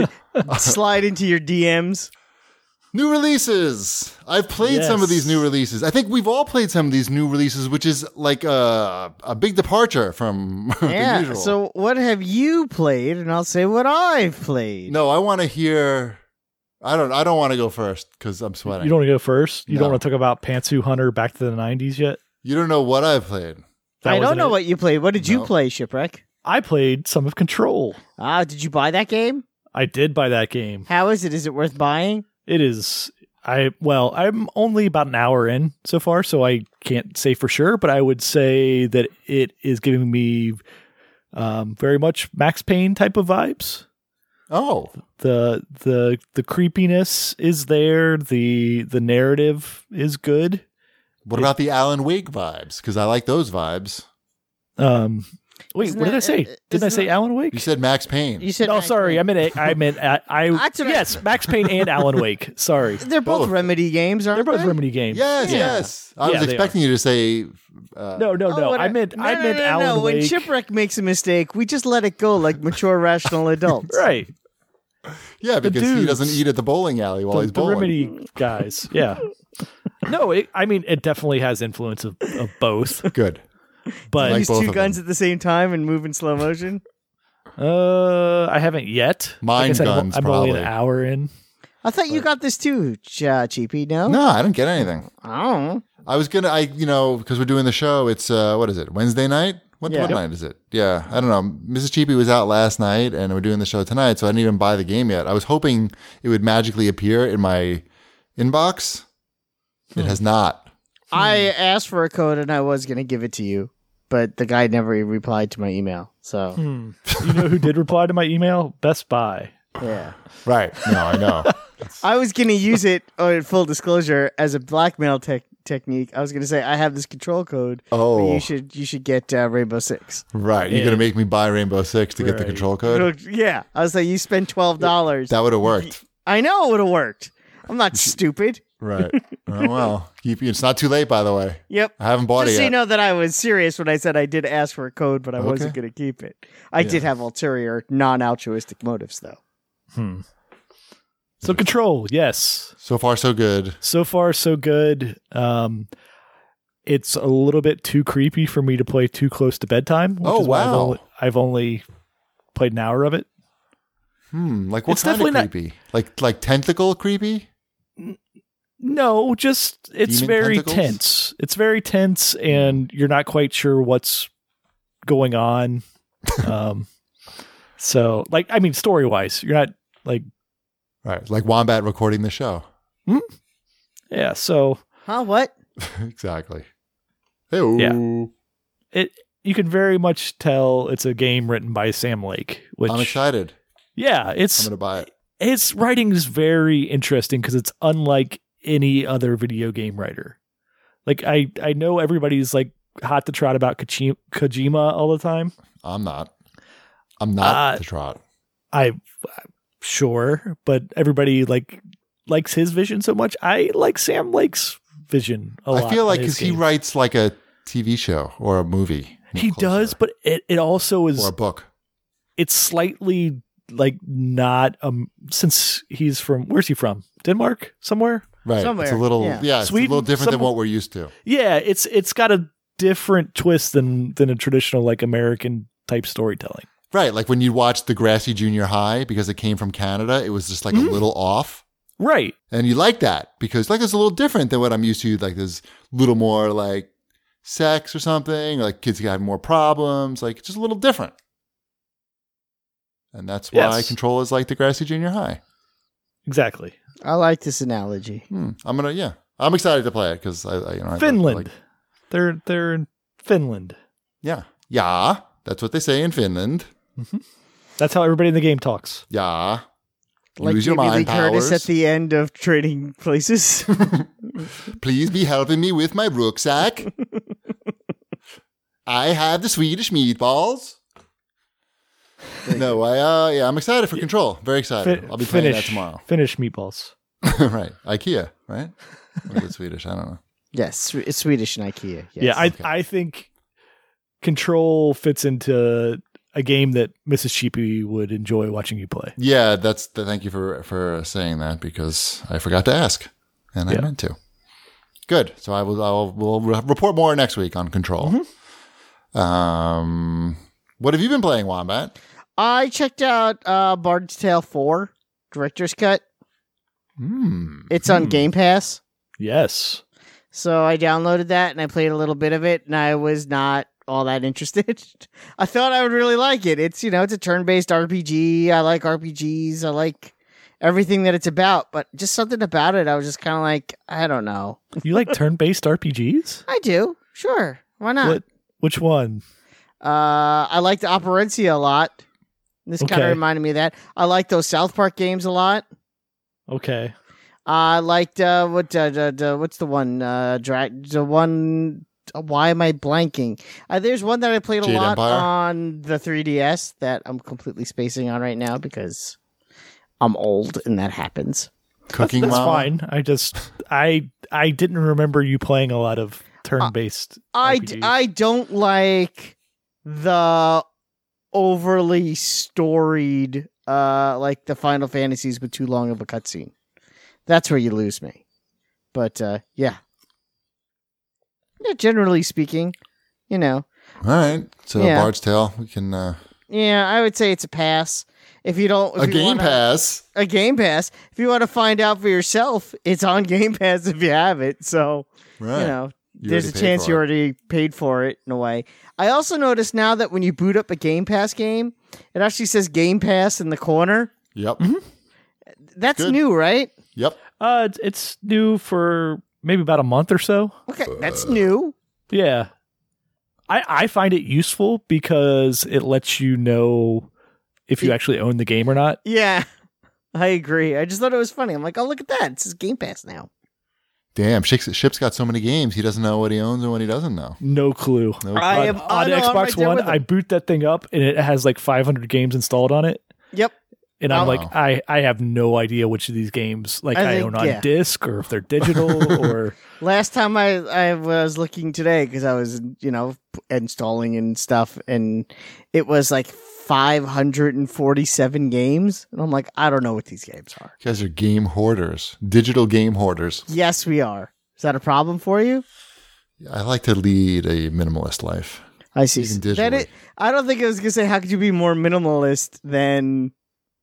Slide into your D Ms. New releases. I've played Yes. some of these new releases. I think we've all played some of these new releases, which is like a, a big departure from the Yeah. usual. So what have you played? And I'll say what I've played. No, I want to hear. I don't. I don't want to go first because I'm sweating. You don't want to go first? You No. don't want to talk about Pantsu Hunter back to the nineties yet? You don't know what I've played. That I don't wasn't know it? what you played. What did you No. play, Shipwreck? I played some of Control. Ah, did you buy that game? I did buy that game. How is it? Is it worth buying? It is. I well, I'm only about an hour in so far, so I can't say for sure, but I would say that it is giving me um, very much Max Payne type of vibes. Oh, the the The creepiness is there. the The narrative is good. what about the Alan Wake vibes? Because I like those vibes. Um, wait, Isn't what did that- I say? uh, Didn't I isn't say that- Alan Wake? You said Max Payne. You said No, Max sorry, Payne. I meant I meant I, I That's what I- yes, Max Payne and Alan Wake. Sorry, They're both, Both. Remedy games, aren't they're both they? Remedy games. yes, Yeah. yes. I Yeah, was they expecting you to say. Uh, No, no, Oh, no. what I a- meant no, I no, meant no, no, Alan no. When Wake. Shipwreck makes a mistake, we just let it go like mature, rational adults. Right. yeah, the because he dudes. doesn't eat at the bowling alley while the, he's the bowling. Remedy guys. Yeah. No, it, I mean it definitely has influence of, of both, Good. but Like Use both two of guns them. at the same time and move in slow motion. uh, I haven't yet. Mine like I said, I'm- guns, I'm, only an probably. hour in. I thought you got this too, Ch- uh, Cheapy. No, No, I didn't get anything. I don't know. I was gonna, I you know, because we're doing the show. It's uh, what is it? Wednesday night. What, Yeah. what night is it? Yeah, I don't know. Missus Cheapy was out last night, and we're doing the show tonight, so I didn't even buy the game yet. I was hoping it would magically appear in my inbox. It has not. I asked for a code and I was going to give it to you, but the guy never replied to my email. So Hmm. You know who did reply to my email? Best Buy. yeah, Right? No, I know. I was going to use it. Oh, in full disclosure, as a blackmail tech technique. I was going to say I have this control code. But Oh, you should you should get uh, Rainbow Six. right. You're Yeah. gonna make me buy Rainbow Six to get the Right. control code. Yeah, I was like, you spend twelve dollars. That would have worked. I know it would have worked. I'm not stupid. Right. Oh well. Keep, it's not too late, by the way. Yep. I haven't bought Just it so yet. you know that I was serious when I said I did ask for a code, but I wasn't Okay. going to keep it. I Yeah. did have ulterior, non-altruistic motives, though. Hmm. So Control, yes. So far, so good. So far, so good. Um, it's a little bit too creepy for me to play too close to bedtime. Which Oh, is why I've wow. only, I've only played an hour of it. Hmm. Like what It's kind of definitely not- creepy? Like like tentacle creepy? No, just it's Demon very tentacles? tense. It's very tense, and you're not quite sure what's going on. um, so, like, I mean, story wise, you're not like, Right. Like Wombat recording the show. yeah. So Huh? What? Exactly. Hey. Yeah. it you can very much tell it's a game written by Sam Lake. Which I'm excited. yeah, I'm it's going to buy it. his writing is very interesting because it's unlike any other video game writer. Like I, I know everybody's like hot to trot about Kochi- Kojima all the time. I'm not. I'm not Uh, the trot. I sure, but everybody like likes his vision so much. I like Sam Lake's vision a lot. I feel like in his because he games. writes like a T V show or a movie. he closer. does, but it, it also is Or a book. it's slightly like not um since he's from where's he from? Denmark somewhere? Right. Somewhere, It's a little, yeah. yeah, it's Sweden, a little different than some- what we're used to. Yeah, it's it's got a different twist than than a traditional like American type storytelling. Right. Like when you watch Degrassi Junior High because it came from Canada, it was just like Mhm. a little off. Right. And you like that because like it's a little different than what I'm used to. Like there's a little more like sex or something. Like kids have more problems. Like it's just a little different. And that's why Yes. Control is like Degrassi Junior High. Exactly. I like this analogy. Hmm. I'm gonna, yeah, I'm excited to play it because I, I, you know, I Finland. Like, they're they're in Finland. yeah, yeah, that's what they say in Finland. That's how everybody in the game talks. Yeah, Like use your Jamie Lee mind Curtis powers. at the end of Trading Places. Please be helping me with my rucksack. I have the Swedish meatballs. No, I uh, yeah, I'm excited for Control. Very excited. Fi- I'll be playing finish, that tomorrow. Finish meatballs. Right, IKEA, right? Or is it Swedish? I don't know. Yes, it's Swedish and IKEA. Yes. Yeah, I Okay. I think Control fits into a game that Missus Sheepy would enjoy watching you play. Yeah, that's the, thank you for for saying that because I forgot to ask and I Yeah. meant to. Good. So I will. I'll we'll re- report more next week on Control. Mm-hmm. Um, what have you been playing, Wombat? I checked out uh, Bard's Tale four Director's Cut. Hmm. It's on Game Pass. Yes. So I downloaded that and I played a little bit of it and I was not all that interested. I thought I would really like it. It's, you know, it's a turn-based R P G. I like R P Gs. I like everything that it's about, but just something about it I was just kind of like, I don't know. You like turn-based R P Gs? I do. Sure. Why not? What? Which one? Uh, I liked Operencia a lot. This kind Okay. of reminded me of that. I like those South Park games a lot. Okay. I liked uh, what uh, the, the what's the one uh, dra- the one. uh, Why am I blanking? Uh, there's one that I played a Jade lot Empire? on the three D S that I'm completely spacing on right now because I'm old and that happens. Cooking That's Mama? fine. I just I I didn't remember you playing a lot of turn-based I, R P d- Gs. I don't like the overly storied uh like the Final Fantasies with too long of a cutscene. That's where you lose me. But uh yeah. Yeah, generally speaking, you know. All right. So Yeah. Bard's Tale. We can uh, Yeah, I would say it's a pass. If you don't if a you Game wanna- Pass. A Game Pass. If you want to find out for yourself, it's on Game Pass if you have it. So Right. you know, You there's a already paid chance for you it. already paid for it in a way. I also noticed now that when you boot up a Game Pass game, it actually says Game Pass in the corner. Yep. That's Good. new, right? Yep. Uh, it's, it's new for maybe about a month or so. Okay, that's new. Yeah. I I find it useful because it lets you know if you It- actually own the game or not. Yeah, I agree. I just thought it was funny. I'm like, oh, look at that. It says Game Pass now. Damn. Ship's, Ship's got so many games. He doesn't know what he owns and what he doesn't know. No clue. No I clue. am- on, oh, on no, I'm Xbox right there One, with him. I boot that thing up and it has like five hundred games installed on it. Yep. And I'm Oh. like, I, I have no idea which of these games like I I, think- own on yeah. disc or if they're digital or Last time I, I was looking today because I was, you know, p- installing and stuff, and it was like five hundred forty-seven games. And I'm like, I don't know what these games are. You guys are game hoarders, digital game hoarders. Yes, we are. Is that a problem for you? I like to lead a minimalist life. I see. Even That digitally. it, I don't think I was going to say, how could you be more minimalist than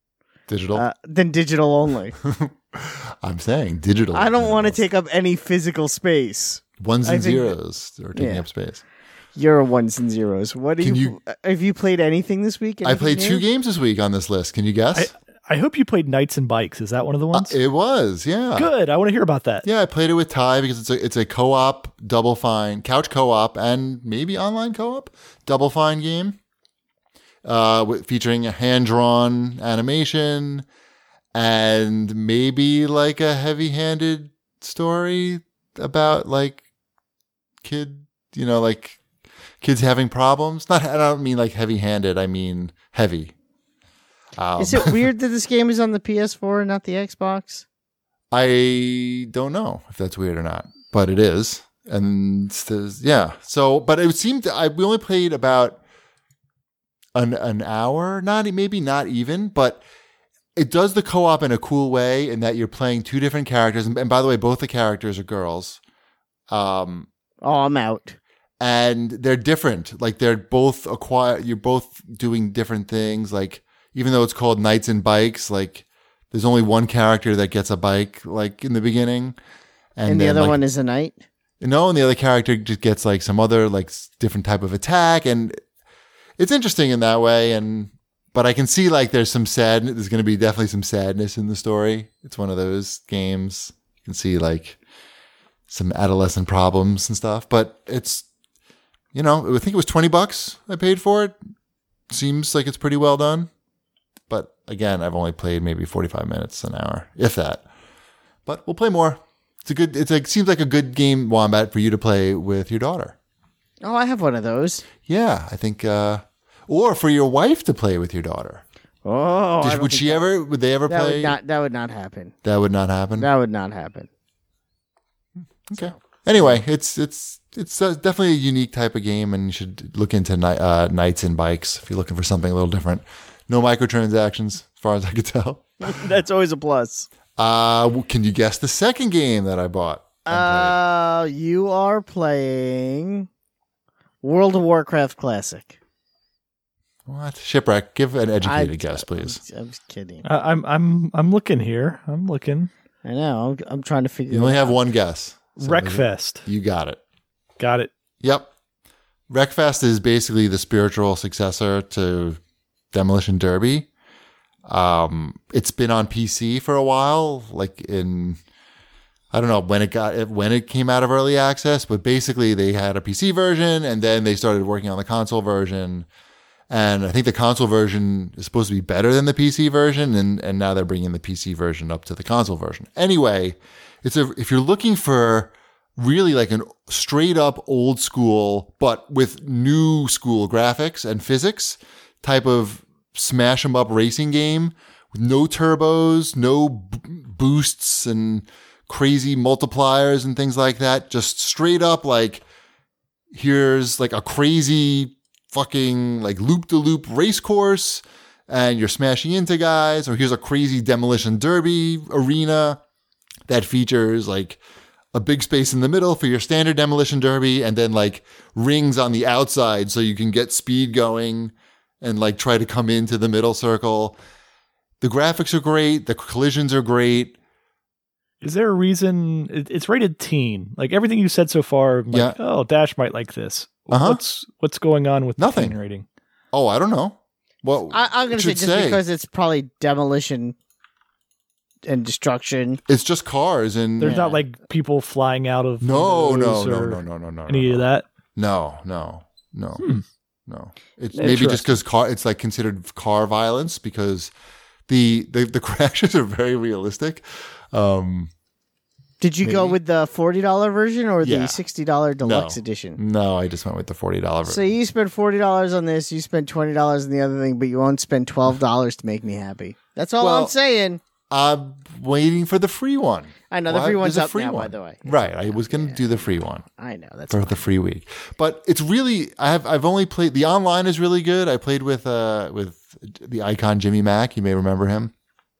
Digital. Uh, then digital only. I'm saying digital. I don't want to minimals. take up any physical space. Ones I and think- zeros are taking yeah. up space. You're a ones and zeros. What do Can you, have you played anything this week? I played Anything two new? games this week on this list. Can you guess? I hope you played Knights and Bikes. Is that one of the Uh, ones? it was, yeah. Good. I want to hear about that. Yeah, I played it with Ty because it's a it's a co-op Double Fine, couch co-op, and maybe online co-op Double Fine game, uh, with, featuring a hand-drawn animation and maybe like a heavy-handed story about like kid, you know, like kids having problems. Not, I don't mean like heavy-handed. I mean heavy. Um, Is it weird that this game is on the P S four and not the Xbox? I don't know if that's weird or not, but it is. And there's- yeah, so but it seemed I we only played about an an hour, not maybe not even, but it does the co-op in a cool way in that you're playing two different characters, and, and by the way, both the characters are girls, um, Oh, I'm out. and they're different. Like they're both acquire, you're both doing different things. Like even though it's called Knights and Bikes, like there's only one character that gets a bike, like in the beginning. And, the then, other like, one is a knight? no, and the other character just gets like some other like s- different type of attack, and it's interesting in that way. And but I can see like there's some sad. There's going to be definitely some sadness in the story. It's one of those games you can see like some adolescent problems and stuff. But it's you know I think it was twenty bucks I paid for it. Seems like it's pretty well done. But again, I've only played maybe forty-five minutes, an hour, if that. But we'll play more. It's a good. It's a seems like a good game, Wombat, for you to play with your daughter. Oh, I have one of those. Yeah, I think, uh, or for your wife to play with your daughter. Oh, Did- I don't would think she that, ever? Would they ever that play? would not that would not happen. that would not happen. That would not happen. Okay. Anyway, it's it's it's uh, definitely a unique type of game, and you should look into ni- uh, Knights and Bikes if you're looking for something a little different. No microtransactions, as far as I could tell. That's always a plus. Uh, w- can you guess the second game that I bought? and Uh, you are playing World of Warcraft Classic. played? What? Shipwreck. Give an educated I- guess, please. I'm, I'm just kidding. Uh, I'm I'm I'm looking here. I'm looking. I know. I'm, I'm trying to figure. You only it have out. one guess. So Wreckfest. You got it. Got it. Yep. Wreckfest is basically the spiritual successor to Demolition Derby. Um, it's been on P C for a while, like in I don't know when it got when it came out of early access, but basically they had a P C version and then they started working on the console version. And I think the console version is supposed to be better than the P C version, and, and now they're bringing the P C version up to the console version. Anyway, it's a if you're looking for really like an straight up old school, but with new school graphics and physics type of smash 'em up racing game with no turbos, no b- boosts and crazy multipliers and things like that. Just straight up like, here's like a crazy fucking like loop to loop race course and you're smashing into guys, or here's a crazy demolition derby arena that features like a big space in the middle for your standard demolition derby and then like rings on the outside so you can get speed going and like try to come into the middle circle. The graphics are great. The collisions are great. Is there a reason it, it's rated teen? Like everything you said so far, I'm like, Yeah. oh, Dash might like this. Uh-huh. What's what's going on with Nothing. the teen rating? Oh, I don't know. Well, I, I'm going it to say should just because it's probably demolition and destruction. it's just cars and There's Yeah. not like people flying out of no, no, windows no, or no, no, no, no, any no, of that. No, no, no, Hmm. no. It's maybe just Interesting. because car. It's like considered car violence because the the, the crashes are very realistic. Um, Did you go Maybe. with the forty dollars version or Yeah. the sixty dollars deluxe No. edition? no, I just went with the forty dollars. So you spend forty dollars on this, you spend twenty dollars on the other thing, but you won't spend twelve dollars to make me happy. That's all Well, I'm saying. I'm waiting for the free one. I know the Why- free one's there's a up free now, by one. the way. Right, I was going to do the free one I know that's for fine. the free week, but it's really I have I've only played the online is really good. I played with uh with the icon Jimmy Mack. You may remember him.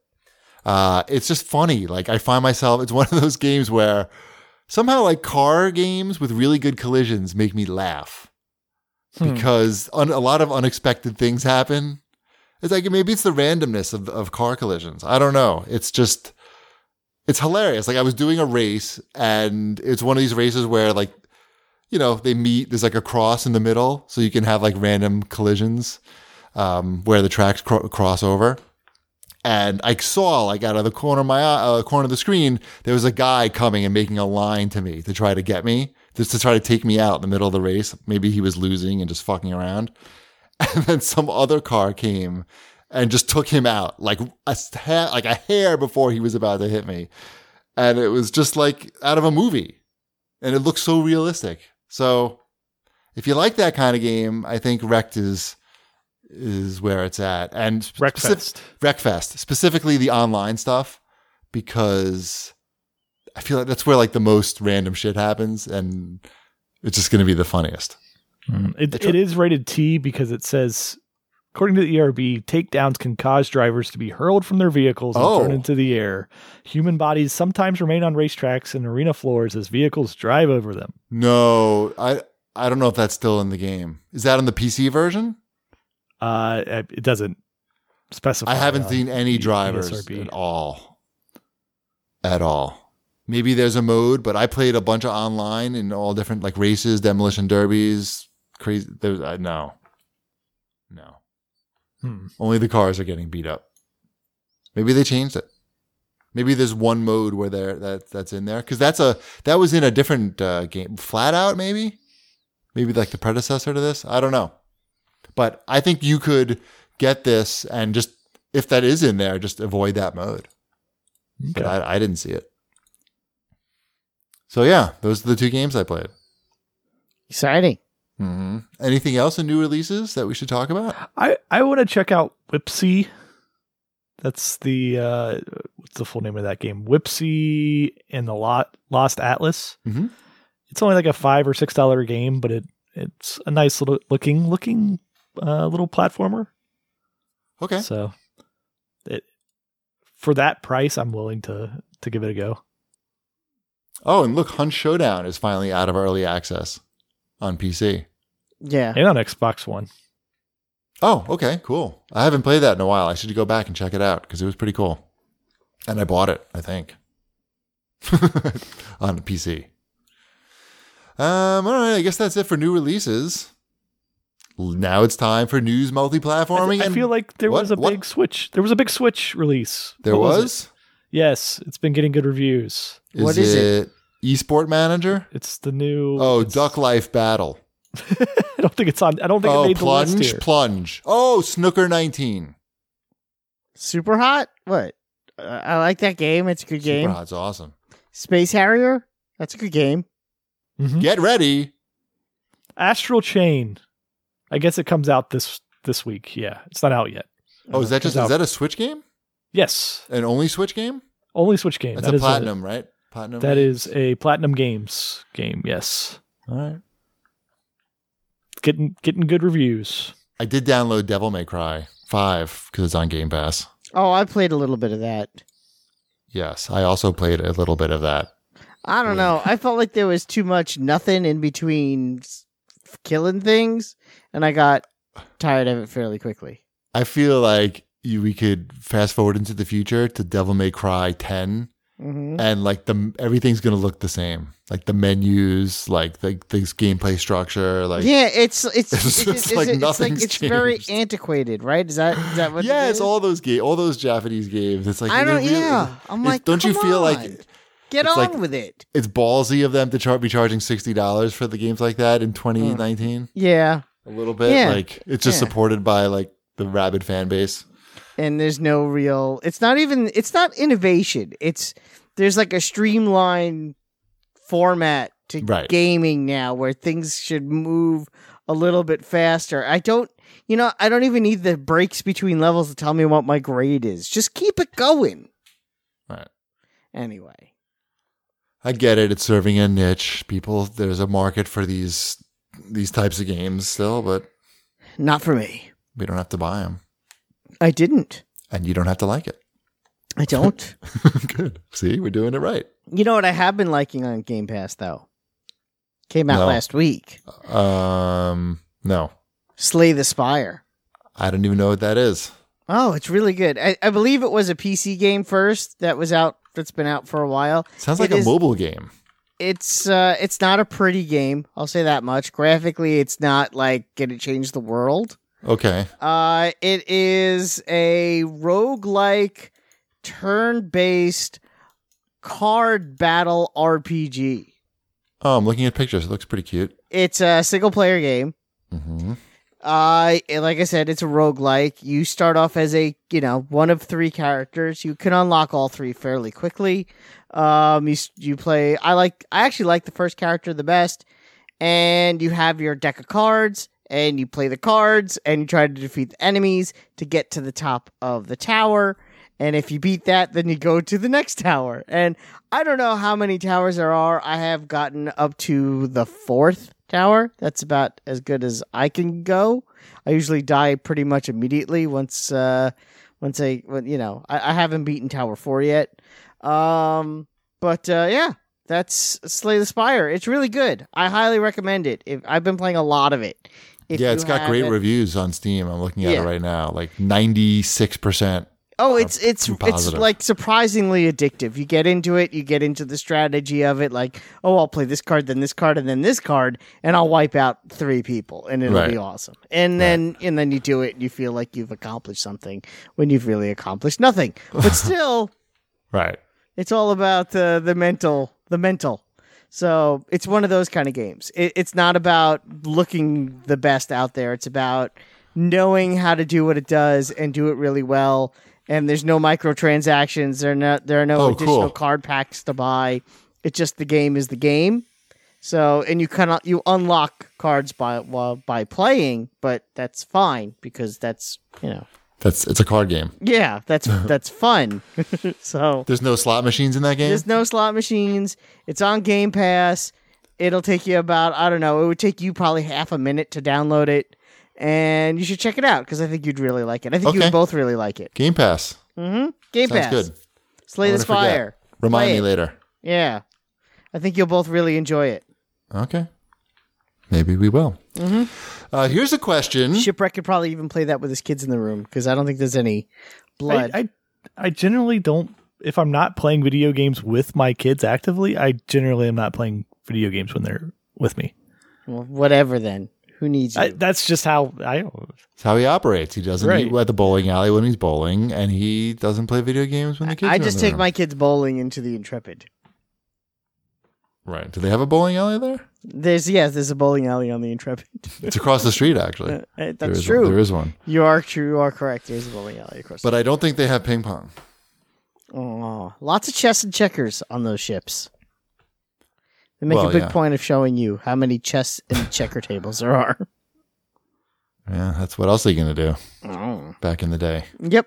Uh, it's just funny. Like I find myself. It's one of those games where somehow like car games with really good collisions make me laugh Hmm. because un- a lot of unexpected things happen. It's like maybe it's the randomness of, of car collisions. I don't know. It's just, it's hilarious. Like I was doing a race and it's one of these races where like, you know, they meet, there's like a cross in the middle. So you can have like random collisions um, where the tracks cro- cross over. And I saw like out of the corner of my eye, uh, corner of the screen, there was a guy coming and making a line to me to try to get me, just to try to take me out in the middle of the race. Maybe he was losing and just fucking around. And then some other car came and just took him out like a ha- like a hair before he was about to hit me. And it was just like out of a movie. And it looked so realistic. So if you like that kind of game, I think Wrecked is is where it's at. And Wreckfest. Wreckfest, specifically the online stuff, because I feel like that's where like the most random shit happens and it's just going to be the funniest. Mm. It, it is rated T because it says, according to the E R B, takedowns can cause drivers to be hurled from their vehicles and Oh. thrown into the air. Human bodies sometimes remain on racetracks and arena floors as vehicles drive over them. No, I I don't know if that's still in the game. Is that on the P C version? Uh, it doesn't specify. I haven't on seen any the drivers E S R B. at all. At all. Maybe there's a mode, but I played a bunch of online in all different like races, demolition derbies, crazy. There's uh, no, no. Hmm. Only the cars are getting beat up. Maybe they changed it. Maybe there's one mode where there that that's in there because that's a that was in a different uh, game. Flat Out, maybe, maybe like the predecessor to this. I don't know, but I think you could get this and just if that is in there, just avoid that mode. Okay. But I, I didn't see it. So yeah, those are the two games I played. Exciting. Mm-hmm. Anything else in new releases that we should talk about? I, I want to check out Whipsy. That's the, uh, what's the full name of that game? Whipsy and the Lot, Lost Atlas. Mm-hmm. It's only like a five or six dollar game, but it it's a nice little looking, looking uh, little platformer. Okay. So it, for that price, I'm willing to, to give it a go. Oh, and look, Hunt Showdown is finally out of early access on P C. Yeah. And on Xbox One. Oh, okay, cool. I haven't played that in a while. I should go back and check it out because it was pretty cool. And I bought it, I think, on the P C. Um, all right, I guess that's it for new releases. Now it's time for news multi-platforming. I, th- I and feel like there what? was a What? big Switch. There was a big Switch release. There What was? it? Yes, it's been getting good reviews. Is What is it? Esport Manager? It's the new. Oh, it's- Duck Life Battle. I don't think it's on. I don't think it Oh, made the list Plunge, here. Plunge. Oh, Snooker nineteen. Super Hot? What? Uh, I like that game. It's a good game. Super Hot's awesome. Space Harrier? That's a good game. Mhm. Get ready. Astral Chain. I guess it comes out this this week. Yeah, it's not out yet. Oh, is that just Comes is out- that a Switch game? Yes, An only Switch game? only Switch game. That's That a is platinum, right? Platinum. That games? is a Platinum Games game. Yes, All right. getting getting good reviews. I did download Devil May Cry five because it's on Game Pass. Oh, I played a little bit of that. Yes, I also played a little bit of that. I don't know. I felt like there was too much nothing in between s- killing things, and I got tired of it fairly quickly. I feel like you, we could fast forward into the future to Devil May Cry ten, Mm-hmm. and like the everything's gonna look the same. Like the menus, like the this gameplay structure, like Yeah, it's it's It's it's, just it's, like it's, it's nothing's like it's very changed. antiquated, right? Is that is that what? yeah, it it's is? all those ga- all those Japanese games. It's like I they're don't. really- Yeah, I'm it's- like, don't you come feel on. like get it's on like- with it? it's ballsy of them to char- be charging sixty dollars for the games like that in twenty nineteen? Yeah, A little bit, Yeah. like it's just Yeah. supported by like the rabid fan base. and there's no real. It's not even. It's not innovation. It's there's like a streamlined format to Right. gaming now, where things should move a little bit faster. I don't. You know, I don't even need the breaks between levels to tell me what my grade is. Just keep it going. Right. Anyway. I get it. It's serving a niche. People, there's a market for these these types of games still, but Not for me. we don't have to buy them, I didn't. and you don't have to like it. I don't. Good. See, we're doing it right. You know what I have been liking on Game Pass, though? Came out No. last week. Um, no, Slay the Spire. I don't even know what that is. Oh, it's really good. I, I believe it was a P C game first that was out. That's been out for a while. Sounds like It a is- mobile game. It's uh, it's not a pretty game. I'll say that much. Graphically, it's not like gonna change the world. Okay. Uh, it is a roguelike, turn-based card battle R P G. Oh, I'm looking at pictures. It looks pretty cute. It's a single-player game. Mm-hmm. Uh, and like I said, it's a roguelike. You start off as a, you know, one of three characters. You can unlock all three fairly quickly. Um, you, you play, I like, I actually like the first character the best. And you have your deck of cards, and you play the cards, and you try to defeat the enemies to get to the top of the tower. And if you beat that, then you go to the next tower. And I don't know how many towers there are. I have gotten up to the fourth tower. That's about as good as I can go. I usually die pretty much immediately once, uh, once I, when, you know, I, I haven't beaten Tower Four yet. Um, but uh, yeah, that's Slay the Spire. It's really good. I highly recommend it. If I've been playing a lot of it. If Yeah, you it's got great haven't- reviews on Steam. I'm looking at Yeah. it right now. Like ninety-six percent. Oh, it's it's too it's positive. like surprisingly addictive. You get into it, you get into the strategy of it. Like, oh, I'll play this card, then this card, and then this card, and I'll wipe out three people, and it'll Right. be awesome. And then and then you do it, and you feel like you've accomplished something when you've really accomplished nothing. But still, Right. it's all about the the mental, the mental. So it's one of those kind of games. It, it's not about looking the best out there. It's about knowing how to do what it does and do it really well. And there's no microtransactions. There are no, there are no Oh, additional cool. card packs to buy. It's just the game is the game. So, and you kind of you unlock cards by while by playing, but that's fine because that's you know That's it's a card game. yeah that's that's fun. So There's no slot machines in that game? there's no slot machines. It's on Game Pass. It'll take you about I don't know. It would take you probably half a minute to download it. And you should check it out because I think you'd really like it. I think you Okay. would both really like it. Game Pass. Mm-hmm. Game Sounds Pass. good. Slay I'm the gonna forget. Spire. Remind Play me it. later. Yeah. I think you'll both really enjoy it. Okay. Maybe we will. Mm-hmm. Uh, here's a question. Shipwreck could probably even play that with his kids in the room because I don't think there's any blood. I, I I generally don't. If I'm not playing video games with my kids actively, I generally am not playing video games when they're with me. Well, whatever then. Who needs you? I, that's just how I. That's how he operates. He doesn't Right. eat at the bowling alley when he's bowling, and he doesn't play video games when the kids I are just in the take room. my kids bowling into the Intrepid. Right. Do they have a bowling alley there? There's yes, there's a bowling alley on the Intrepid. It's across the street, actually. Uh, There That's is true. One. There is one. You are true. You are correct. There's a bowling alley across. But I don't think they have ping pong. Oh, lots of chess and checkers on those ships. They make Well, a big yeah. point of showing you how many chess and checker tables there are. Yeah, that's what else are you going to do Oh. back in the day? Yep.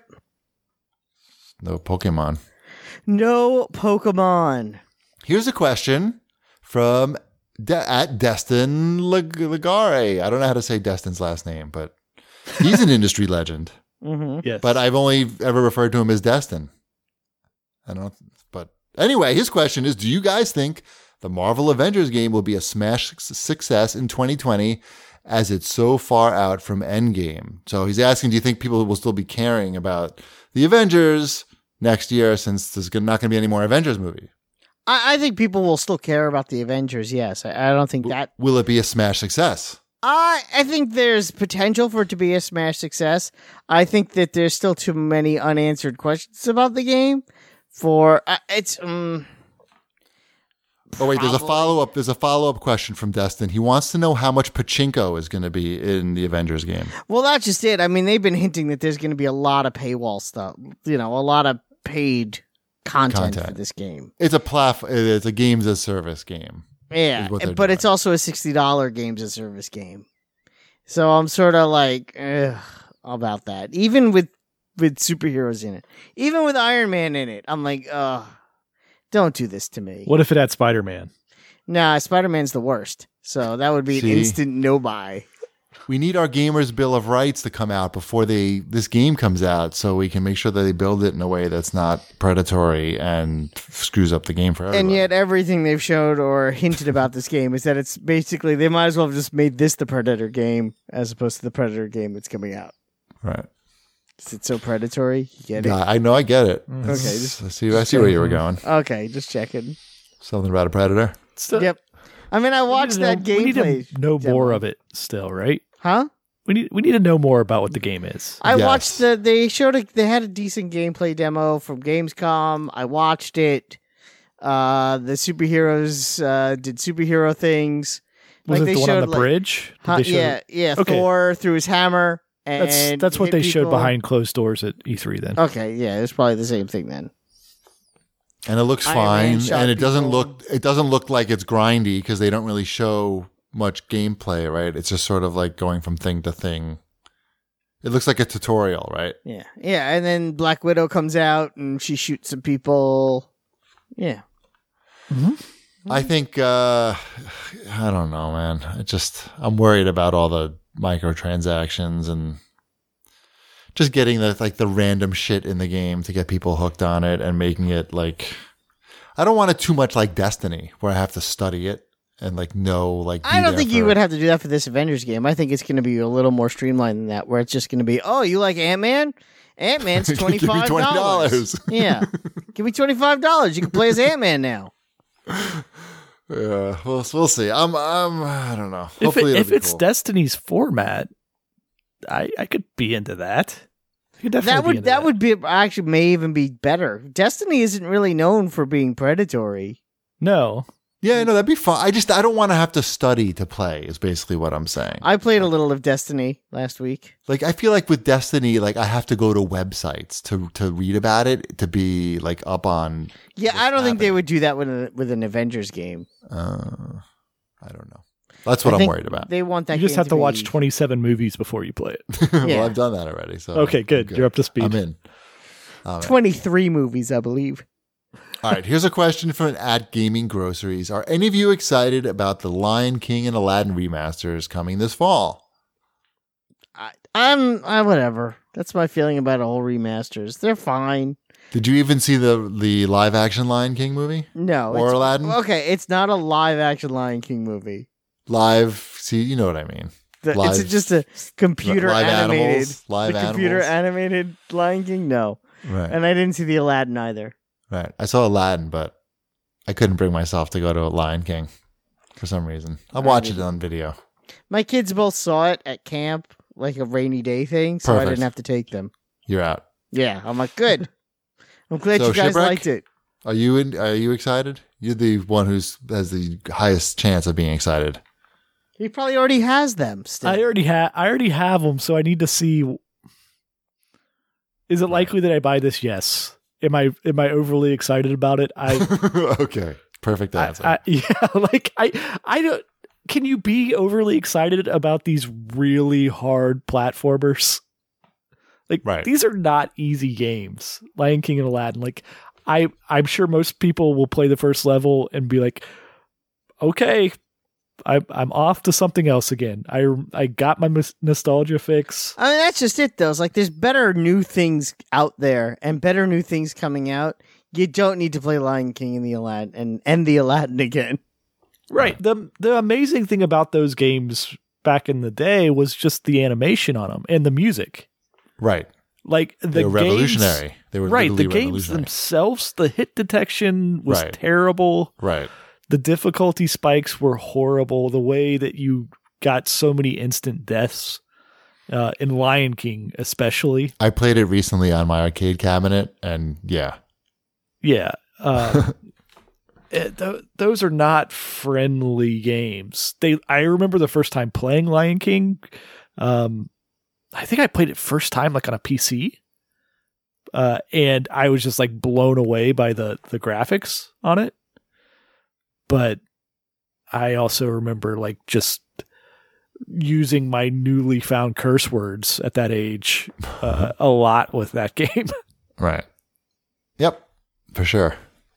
No Pokemon. No Pokemon. Here's a question from De- at Destin Lag- Lagare. I don't know how to say Destin's last name, but he's an industry legend. Mm-hmm. Yes, But I've only ever referred to him as Destin. I don't. But anyway, his question is: do you guys think the Marvel Avengers game will be a smash su- success in twenty twenty, as it's so far out from Endgame? So he's asking: do you think people will still be caring about the Avengers next year, since there's gonna- not going to be any more Avengers movie? I, I think people will still care about the Avengers. Yes, I, I don't think that. Will it be a smash success? I I think there's potential for it to be a smash success. I think that there's still too many unanswered questions about the game. For uh, it's um. Oh wait, there's a Probably. follow up. There's a follow up question from Destin. He wants to know how much pachinko is going to be in the Avengers game. Well, that's just it. I mean, they've been hinting that there's going to be a lot of paywall stuff. You know, a lot of paid content, Content. for this game. It's a plat. It's a games as service game. Yeah, is what they're but it's doing. also a sixty dollars games as service game. So I'm sort of like ugh, about that. Even with with superheroes in it, even with Iron Man in it, I'm like, ugh, don't do this to me. what if it had Spider Man? Nah, Spider Man's the worst. So that would be See? an instant no buy. We need our gamers bill of rights to come out before they this game comes out, so we can make sure that they build it in a way that's not predatory and screws up the game for everyone. And yet, everything they've showed or hinted about this game is that it's basically they might as well have just made this the Predator game as opposed to the Predator game that's coming out. right. Is it so predatory? You get it? Yeah, I know, I get it. Okay, just- I see. I see where you were going. Okay, just checking. Something about a predator. Still, Yep. I mean, I we need watched to that know, We need gameplay. to know demo. more of it still, right? Huh? We need we need to know more about what the game is. I Yes. watched the. They showed a. They had a decent gameplay demo from Gamescom. I watched it. Uh, the superheroes uh, did superhero things. Was like it they the one on showed, the like- bridge? Did Huh, they show- yeah, yeah. Okay. Thor threw his hammer. And That's that's what hit they showed people. behind closed doors at E three. Then Okay, yeah, it's probably the same thing then. And it looks Iron Man fine, shot and it doesn't people. look it doesn't look like it's grindy because they don't really show much gameplay, right? It's just sort of like going from thing to thing. It looks like a tutorial, right? Yeah, yeah, and then Black Widow comes out and she shoots some people. Yeah, I think uh I don't know, man. It just I'm worried about all the microtransactions and just getting the like the random shit in the game to get people hooked on it and making it like I don't want it too much like Destiny where I have to study it and like know like be I don't there think for- you would have to do that for this Avengers game. I think it's going to be a little more streamlined than that, where it's just going to be, oh, you like Ant Man? Ant Man's Give twenty me five twenty dollars. dollars. Yeah, give me twenty five dollars. You can play as Ant Man now. Yeah, we'll we'll see. I'm I'm I don't know. if, Hopefully it, it'll if be it's cool. Destiny's format, I I could be into that. I could definitely That be would into that would be actually may even be better. Destiny isn't really known for being predatory. no. Yeah, no, that'd be fun. I just I don't want to have to study to play. Is basically what I'm saying. I played a little of Destiny last week. Like I feel like with Destiny, like I have to go to websites to to read about it to be like up on. Yeah, what's I don't think they happening. would do that with a, with an Avengers game. Uh, I don't know. That's what I I'm think worried about. They want that. You just game have to be- watch twenty-seven movies before you play it. well, yeah. I've done that already. So Okay, I'm good. You're up to speed. I'm in. I'm in. twenty-three movies, I believe. All right, here's a question from at Gaming Groceries. Are any of you excited about the Lion King and Aladdin remasters coming this fall? I, I'm I, whatever. That's my feeling about all remasters. They're fine. Did you even see the the live action Lion King movie? No, Or it's, Aladdin? Okay, it's not a live action Lion King movie. Live, see, you know what I mean. The, Live- it's just a computer live animated. animals, live the computer animals. animated Lion King. No, Right. and I didn't see the Aladdin either. Right. I saw Aladdin, but I couldn't bring myself to go to Lion King for some reason. I watched it on video. My kids both saw it at camp, like a rainy day thing, so I Perfect. didn't have to take them. You're out. Yeah, I'm like, good. I'm glad So, you guys Shipwreck? liked it. Are you in, are you excited? You're the one who's has the highest chance of being excited. He probably already has them still. I already have I already have them, so I need to see. Is it likely that I buy this? Yes. Am I am I overly excited about it? I, Okay. Perfect I, answer. I yeah, like I I don't. Can you be overly excited about these really hard platformers? Like Right. these are not easy games. Lion King and Aladdin. Like I I'm sure most people will play the first level and be like, okay, I I'm off to something else again. I I got my nos- nostalgia fix. I mean, that's just it, though. It's like there's better new things out there and better new things coming out. You don't need to play Lion King and the Aladdin and, and the Aladdin again. Right. The the amazing thing about those games back in the day was just the animation on them and the music. right. Like the They were games- revolutionary. They were right. The literally games revolutionary. themselves, the hit detection was Right. terrible. Right. The difficulty spikes were horrible. The way that you got so many instant deaths uh, in Lion King, especially. I played it recently on my arcade cabinet, and yeah, Yeah. Uh, it- th- those are not friendly games. They. I remember the first time playing Lion King. Um, I think I played it first time like on a P C. Uh, and I was just like blown away by the, the graphics on it. But I also remember like just using my newly found curse words at that age uh, a lot with that game. right. Yep, for sure.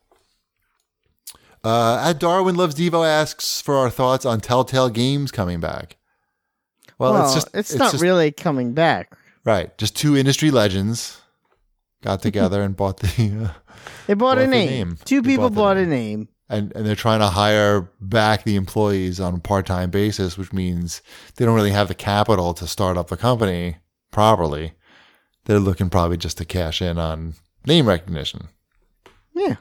Uh, at Darwin Loves Devo asks for our thoughts on Telltale Games coming back. Well, Well, it's just it's, not just, really coming back. right. Just two industry legends got together and bought the uh, They bought Bought a the name. name. Two They people bought the bought a name. name. and and they're trying to hire back the employees on a part-time basis, which means they don't really have the capital to start up the company properly. they're looking probably just to cash in on name recognition. Yeah.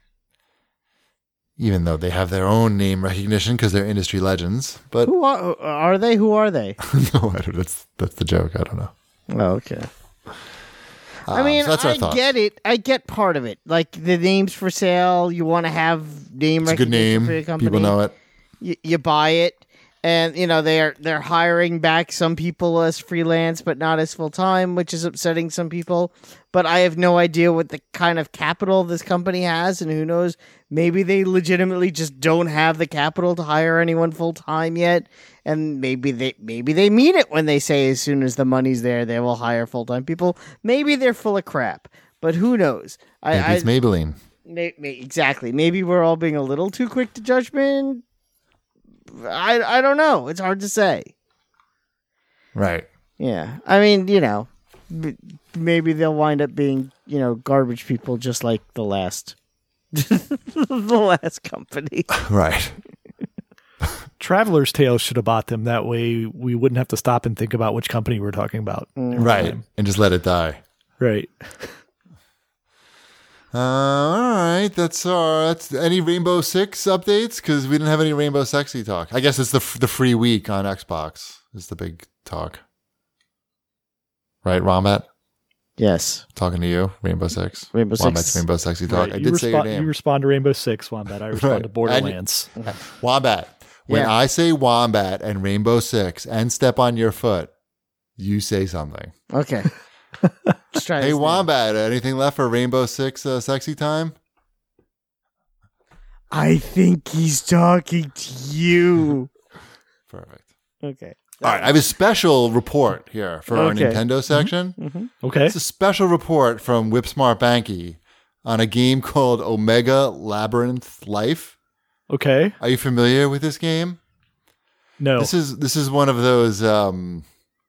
Even though they have their own name recognition because they're industry legends. But Who are, are they? Who are they? no, I don't, that's, that's the joke. I don't know. Oh, okay. I Um, mean, so that's our I thoughts. get it. I get part of it. Like the names for sale, you want to have name It's a good recognition name. for your company. People know it. You, you buy it, and you know they're they're hiring back some people as freelance, but not as full time, which is upsetting some people. But I have no idea what the kind of capital this company has, and who knows? Maybe they legitimately just don't have the capital to hire anyone full time yet, and maybe they maybe they mean it when they say as soon as the money's there, they will hire full time people. Maybe they're full of crap, but who knows? Maybe I, it's I Maybelline. may, may, exactly. Maybe we're all being a little too quick to judgment. I I don't know. It's hard to say. Right. Yeah, I mean, you know, b- maybe they'll wind up being, you know, garbage people just like the last, the last company. Right. Traveler's Tales should have bought them. That way we wouldn't have to stop and think about which company we're talking about. Right. And just let it die. Right. Uh, all right, that's our. That's any Rainbow Six updates because we didn't have any Rainbow Sexy talk. I guess it's the f- the free week on Xbox is the big talk, right? Wombat, Yes, talking to you, Rainbow Six. Rainbow Wombat's Six. Rainbow Sexy talk. Right. I You did say your respo- name. You respond to Rainbow Six, Wombat. I respond Right. to Borderlands. Wombat. When Yeah. I say Wombat and Rainbow Six and step on your foot, you say something. okay. Let's try Hey, this now. Wombat, anything left for Rainbow Six uh, Sexy time? I think he's talking to you. Perfect. Okay. All right, I have a special report here for our Okay. Nintendo section. Okay. It's a special report from Whipsmart Banky on a game called Omega Labyrinth Life. Okay. Are you familiar with this game? No. This is this is one of those um,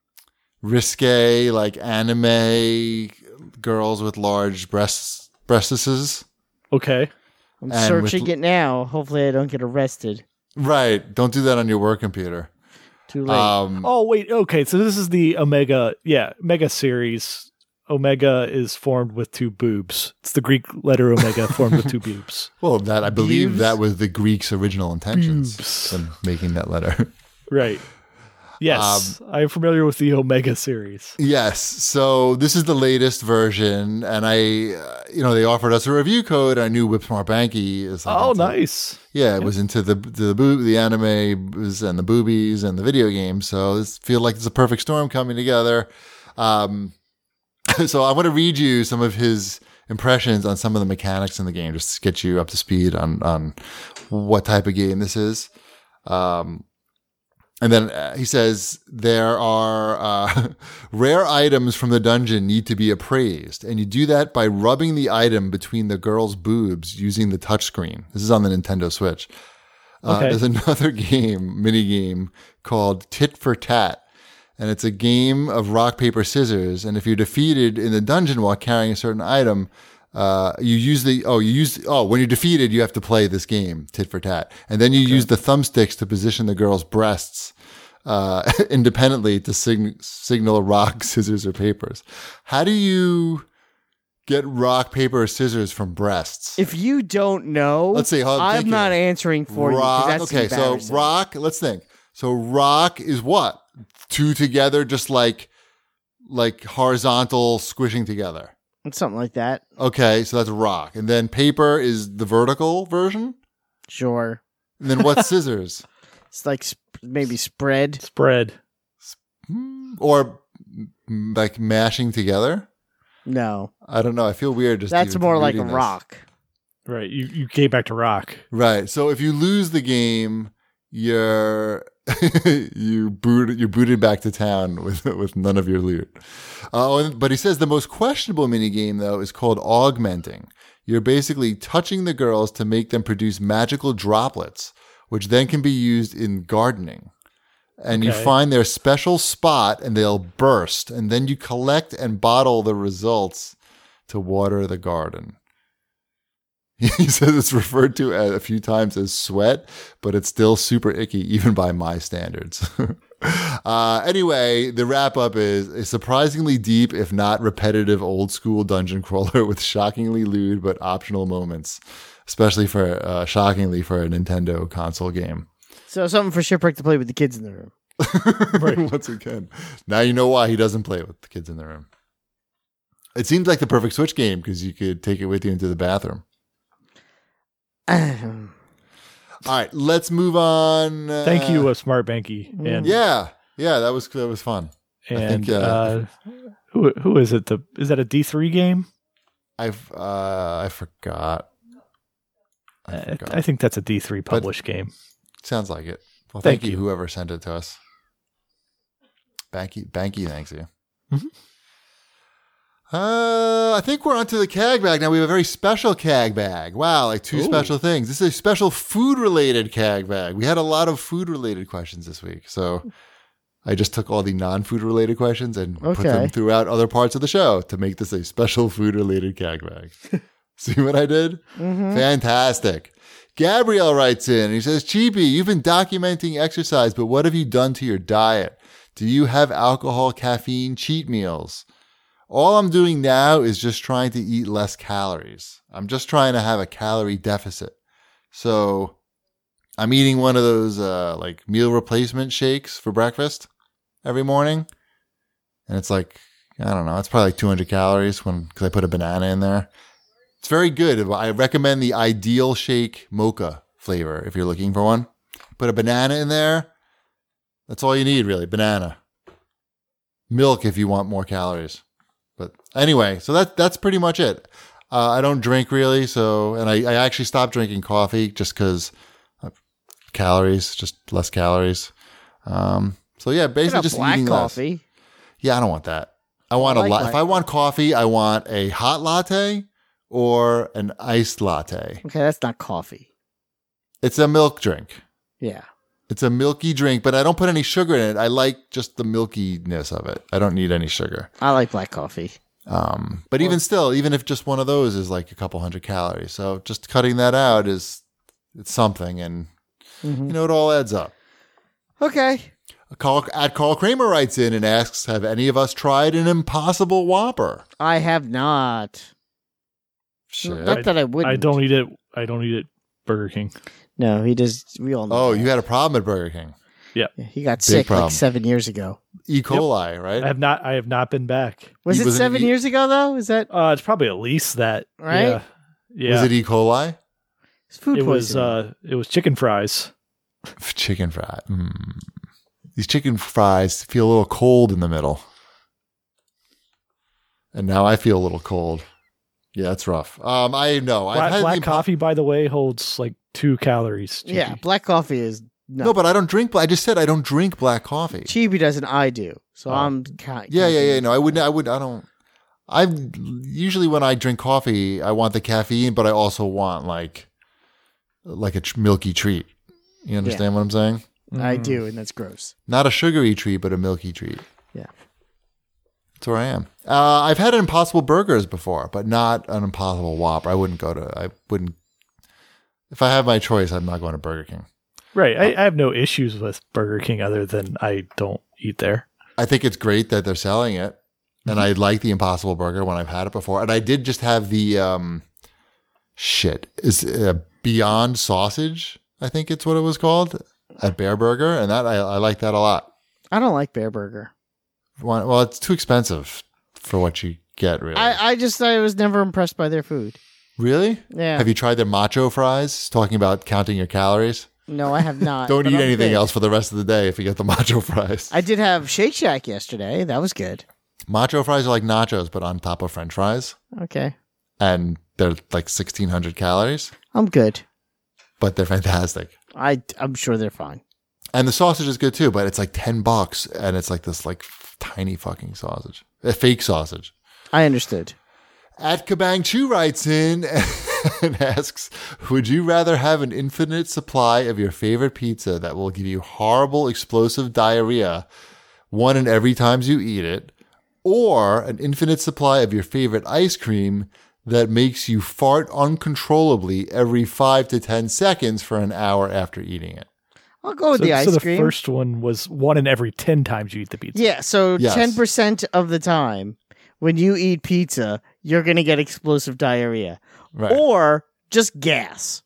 risque, like anime girls with large breasts, breastises. okay. I'm and searching with- it now. Hopefully, I don't get arrested. Right. Don't do that on your work computer. Too late. Um, Oh, wait. Okay. So this is the Omega. Yeah. Mega series. Omega is formed with two boobs. It's the Greek letter Omega formed with two boobs. well, that I believe Boobs. that was the Greeks' original intentions Boobs. when making that letter. Right. Yes. I'm familiar with the Omega series. Yes. So this is the latest version, and I, uh, you know, they offered us a review code. I knew Whipsmart Banky is. Like Oh, into- nice. Yeah, it was into the the boob, the anime was- and the boobies and the video games. So this feel like it's a perfect storm coming together. Um, so I want to read you some of his impressions on some of the mechanics in the game, just to get you up to speed on on what type of game this is. Um, And then uh, he says there are uh, rare items from the dungeon need to be appraised, and you do that by rubbing the item between the girl's boobs using the touchscreen. This is on the Nintendo Switch. Uh, Okay. There's another game, mini game called Tit for Tat, and it's a game of rock paper scissors. And if you're defeated in the dungeon while carrying a certain item, uh, you use the oh you use oh when you're defeated you have to play this game Tit for Tat, and then you use the thumbsticks to position the girl's breasts uh, independently to sig- signal rock, scissors, or papers. How do you get rock, paper, or scissors from breasts? if you don't know, Let's see, hold- I'm thank you. not answering for rock. you. 'cause That's Okay, so embarrassing. rock. Let's think. So rock is what? Two together, just like like horizontal squishing together. Something like that. Okay, so that's rock. And then paper is the vertical version. Sure. And then what's scissors? It's like sp- maybe spread. Spread. Hmm, or mm, like mashing together? No, I don't know. I feel weird just that's even more like a reading this. rock. Right. You you came back to rock. Right. So if you lose the game, you're you boot you're booted back to town with with none of your loot. Oh, and but he says the most questionable mini game though is called augmenting. You're basically touching the girls to make them produce magical droplets, which then can be used in gardening. And you Okay. find their special spot and they'll burst, and then you collect and bottle the results to water the garden. He says it's referred to a few times as sweat, but it's still super icky, even by my standards. Uh, anyway, the wrap up is a surprisingly deep, if not repetitive, old school dungeon crawler with shockingly lewd but optional moments, especially for uh, shockingly for a Nintendo console game. So something for Shipwreck to play with the kids in the room. Right. Once again, now you know why he doesn't play with the kids in the room. It seems like the perfect Switch game because you could take it with you into the bathroom. All right, let's move on. Uh, Thank you, uh, Smart Banky. And Yeah, yeah, that was that was fun. and I think, uh, uh, who who is it? The is that a D three game? I've uh, I forgot. I Uh, forgot. I think that's a D three published game. Sounds like it. Well, thank, Thank you, you. whoever sent it to us. Banky, Banky, thanks you. Mhm. Uh, I think we're onto the CAG bag now. We have a very special CAG bag. Wow, like two Ooh. special things. This is a special food-related CAG bag. We had a lot of food-related questions this week, so I just took all the non-food related questions and put Okay. them throughout other parts of the show to make this a special food-related CAG bag. See what I did? Mm-hmm. Fantastic. Gabrielle writes in, he says, Chibi, you've been documenting exercise, but what have you done to your diet? Do you have alcohol, caffeine, cheat meals? All I'm doing now is just trying to eat less calories. I'm just trying to have a calorie deficit. So I'm eating one of those uh, like meal replacement shakes for breakfast every morning. And it's like, I don't know, it's probably like two hundred calories when because I put a banana in there. It's very good. I recommend the Ideal Shake Mocha flavor if you're looking for one. Put a banana in there. That's all you need, really. Banana. Milk if you want more calories. But anyway, so that that's pretty much it. Uh, I don't drink really, so and I, I actually stopped drinking coffee just because calories, just less calories. Um, so yeah, basically just black eating coffee. less. Yeah, I don't want that. I want I a like la- black if I want coffee, I want a hot latte or an iced latte. Okay, that's not coffee. It's a milk drink. Yeah. It's a milky drink, but I don't put any sugar in it. I like just the milkiness of it. I don't need any sugar. I like black coffee. Um, but even still, even if just one of those is like a couple hundred calories, so just cutting that out is it's something, and Mm-hmm. you know it all adds up. Okay. Carl, at Carl Kramer writes in and asks, "Have any of us tried an Impossible Whopper?" I have not. Shit. Not that I wouldn't. I don't eat it. I don't eat it. Burger King. No, he does. We all know. Oh, that. you had a problem at Burger King. Yeah, he got sick problem. like seven years ago. E. coli, right? I have not. I have not been back. Was He it was an seven E- years ago though? Is that Uh, it's probably at least that. Right? Yeah. Yeah. Was it E. coli? it's food it was. poisoning? Uh, it was chicken fries. Chicken fry. Mm. These chicken fries feel a little cold in the middle. And now I feel a little cold. Yeah, that's rough. Um, I know. I've Black, had black the- coffee, by the way, holds like two calories. Chibi. yeah, black coffee is no. No, but I don't drink. I just said I don't drink black coffee. Chibi doesn't. I do. So Oh. I'm kind. Yeah, yeah, yeah. No, I wouldn't. I would. I don't. I usually when I drink coffee, I want the caffeine, but I also want like, like a tr- milky treat. You understand what I'm saying? I Mm. do, and that's gross. Not a sugary treat, but a milky treat. Yeah. That's where I am. Uh, I've had Impossible Burgers before, but not an Impossible Whopper. I wouldn't go to. I wouldn't. If I have my choice, I'm not going to Burger King. Right. I, I have no issues with Burger King other than I don't eat there. I think it's great that they're selling it, and I like the Impossible Burger when I've had it before. And I did just have the um, shit is uh, Beyond Sausage. I think it's what it was called at Bear Burger, and that I, I like that a lot. I don't like Bear Burger. One- Well, it's too expensive for what you get. Really, I, I just I was never impressed by their food. really. Yeah. Have you tried their macho fries? Talking about counting your calories. No, I have not. Don't but eat I'm anything good. else for the rest of the day if you get the macho fries. I did have Shake Shack yesterday. That was good. Macho fries are like nachos, but on top of French fries, Okay. and they're like sixteen hundred calories, I'm good. but they're fantastic. I I'm sure they're fine. And the sausage is good too, but it's like ten bucks, and it's like this like f- tiny fucking sausage, a fake sausage. I understood. At Kabang Chu writes in and asks, would you rather have an infinite supply of your favorite pizza that will give you horrible explosive diarrhea one in every times you eat it, or an infinite supply of your favorite ice cream that makes you fart uncontrollably every five to ten seconds for an hour after eating it? I'll go with so, the ice so the cream. first one was one in every ten times you eat the pizza. Yeah, so Yes. ten percent of the time when you eat pizza, you're going to get explosive diarrhea. Right. Or just gas.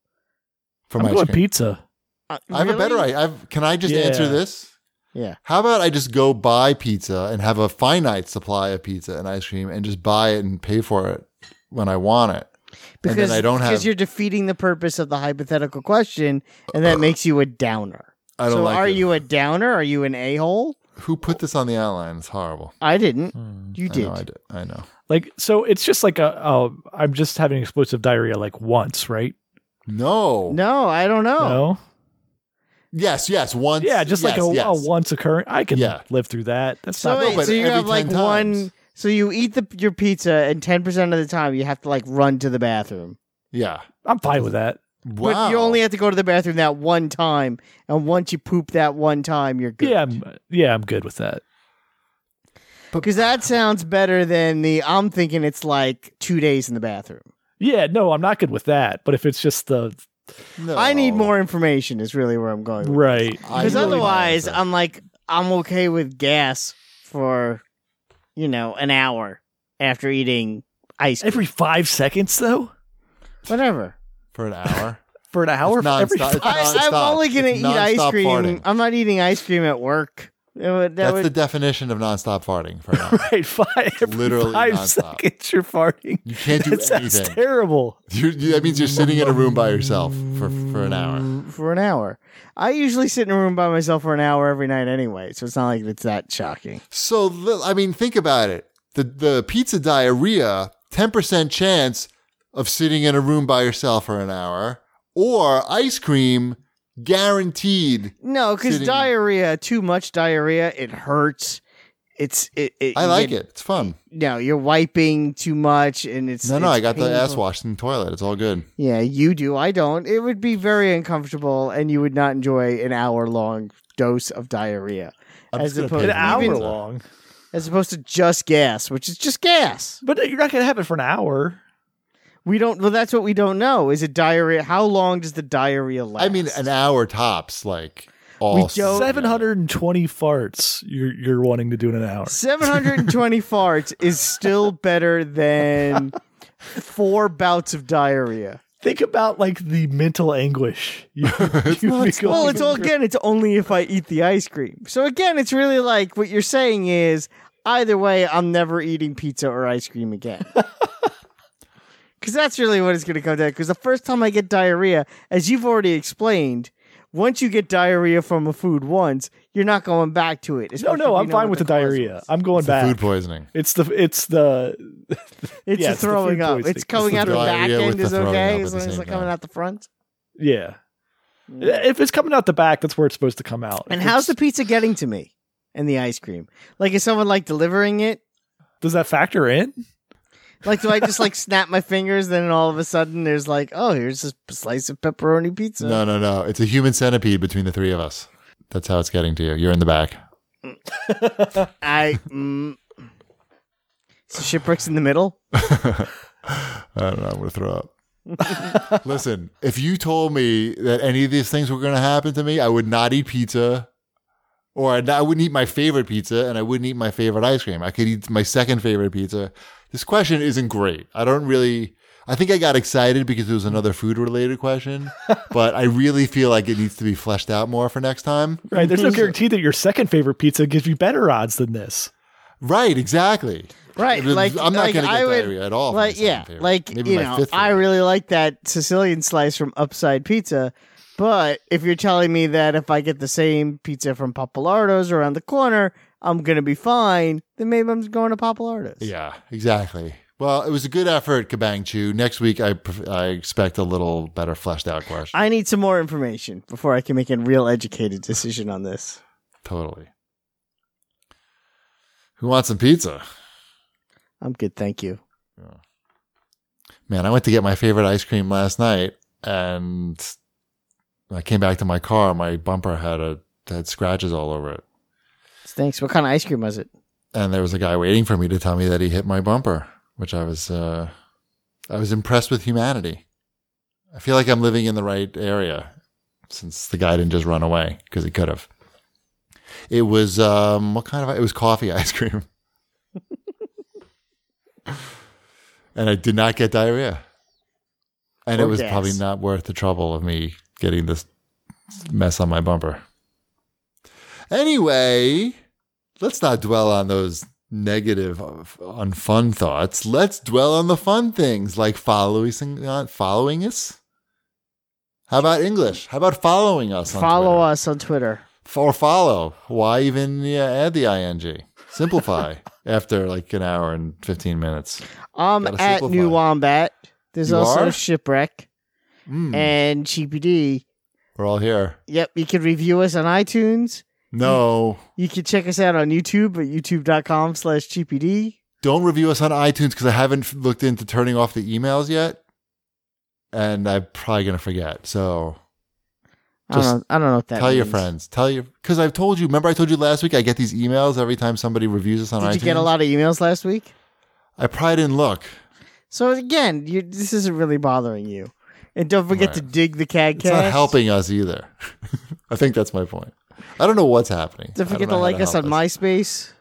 From I'm ice going cream. pizza. Uh, I have a really? better idea. I've, can I just Yeah. answer this? Yeah. How about I just go buy pizza and have a finite supply of pizza and ice cream and just buy it and pay for it when I want it? Because, and then I don't because have. you're defeating the purpose of the hypothetical question, and that makes you a downer. I don't so like are it. you a downer? Are you an a-hole? Who put this on the outline? It's horrible. I didn't. You I did. know, I did. I know. Like, so it's just like a, oh, I'm just having explosive diarrhea like once, right? No. No, I don't know. No? Yes. Yes. Once. Yeah, just like yes, a, yes. a once occurring. I can Yeah. live through that. That's So not wait, but so you every have like ten times. one. So you eat the your pizza, and ten percent of the time you have to like run to the bathroom. Yeah. I'm fine with that. Wow. But you only have to go to the bathroom that one time, and once you poop that one time, you're good. Yeah, I'm, yeah, I'm good with that. Because that sounds better than the. I'm thinking it's like two days in the bathroom. Yeah, no, I'm not good with that. But if it's just the No. I need more information. Is really where I'm going. with right, I Because really otherwise, like that. I'm like, I'm okay with gas for, you know, an hour after eating ice cream. every five seconds though, Whatever. For an hour. for an hour, It's for every nonstop. It's I, I'm nonstop. only going to It's eat ice nonstop cream. farting. I'm not eating ice cream at work. It would- that That's would- the definition of nonstop farting for an hour. right five, every Literally five nonstop. seconds you're farting. You can't do That sounds anything. terrible. You, you, that means you're sitting in a room by yourself for for an hour. for an hour. I usually sit in a room by myself for an hour every night anyway, so it's not like it's that shocking. So li- I mean, think about it. The the pizza diarrhea, ten percent chance of sitting in a room by yourself for an hour, or ice cream, guaranteed. No, because Sitting- diarrhea, too much diarrhea, it hurts. It's it. it I you like get- it. It's fun. No, you're wiping too much, and it's No, no, it's I got the ass painful. washed in the toilet. It's all good. Yeah, you do. I don't. It would be very uncomfortable, and you would not enjoy an hour long dose of diarrhea, I'm as just gonna opposed pay An for hour pizza. long, as opposed to just gas, which is just gas. but you're not gonna have it for an hour. We don't. Well, that's what we don't know. Is it diarrhea? How long does the diarrhea last? I mean, an hour tops. Like all We don't- Seven hundred and twenty farts. You're you're wanting to do in an hour. seven hundred twenty farts is still better than four bouts of diarrhea. Think about like the mental anguish. You, you'd be not- going Well, it's all through. again. It's only if I eat the ice cream. So again, it's really like what you're saying is either way, I'm never eating pizza or ice cream again. Because that's really what it's going to come down. Because the first time I get diarrhea, as you've already explained, once you get diarrhea from a food once, you're not going back to it. No, especially no, if you I'm know fine what with the cause diarrhea. was. I'm going It's the back. food poisoning. It's the it's the It's Yeah, the it's the throwing food up. poisoning. It's coming It's out the the back diarrhea with end the is throwing okay up at as the long as same it's coming time. out the front. yeah. If it's coming out the back, that's where it's supposed to come out. And If how's the it's- pizza getting to me and the ice cream? Like, is someone like delivering it? does that factor in? Like, do I just like snap my fingers, then all of a sudden there's like, oh, here's this slice of pepperoni pizza. No, no, no. It's a human centipede between the three of us. That's how it's getting to you. You're in the back. I. Mm, so shipwrecks in the middle. I don't know. I'm going to throw up. Listen, if you told me that any of these things were going to happen to me, I would not eat pizza, or I'd not- I wouldn't eat my favorite pizza, and I wouldn't eat my favorite ice cream. I could eat my second favorite pizza. This question isn't great. I don't really. I think I got excited because it was another food related question, but I really feel like it needs to be fleshed out more for next time. Right. There's no guarantee that your second favorite pizza gives you better odds than this. Right, exactly. Right, like I'm not like, going to I get would, diarrhea at all. from Like, the second yeah, favorite. like Maybe you my know, fifth I favorite. really like that Sicilian slice from Upside Pizza. But if you're telling me that if I get the same pizza from Papalardo's around the corner, I'm gonna be fine, then maybe I'm going to Papalardo's. Yeah, exactly. Well, it was a good effort, Kabang Chew. Next week, I pref- I expect a little better fleshed out question. I need some more information before I can make a real educated decision on this. Totally. Who wants some pizza? I'm good, thank you. Man, I went to get my favorite ice cream last night, and when I came back to my car, my bumper had a had scratches all over it. Thanks. What kind of ice cream was it? And there was a guy waiting for me to tell me that he hit my bumper, which I was uh, I was impressed with humanity. I feel like I'm living in the right area. since the guy didn't just run away because he could have. It was, um, what kind of, it was coffee ice cream. And I did not get diarrhea. And Or it was gas. probably not worth the trouble of me getting this mess on my bumper. Anyway, let's not dwell on those negative, unfun thoughts. Let's dwell on the fun things like following, following us. How about English? How about following us on Follow Twitter? us on Twitter. Or follow. Why even yeah, add the ing? Simplify after like an hour and fifteen minutes. Um, Gotta at simplify. New Wombat. There's You also are? Shipwreck Mm, and G P D. we're all here. Yep, you can review us on iTunes. No. You can check us out on YouTube at youtube.com slash GPD. Don't review us on iTunes because I haven't looked into turning off the emails yet. And I'm probably going to forget. So I don't, Just know, I don't know what that tell your means. friends. Tell your, because I've told you, remember I told you last week I get these emails every time somebody reviews us on Did iTunes? you get a lot of emails last week? I probably didn't look. So again, you, this isn't really bothering you. And don't forget Right. to dig the CAGcast. It's not helping us either. I think that's my point. I don't know what's happening. Don't I forget know to how like us on help MySpace.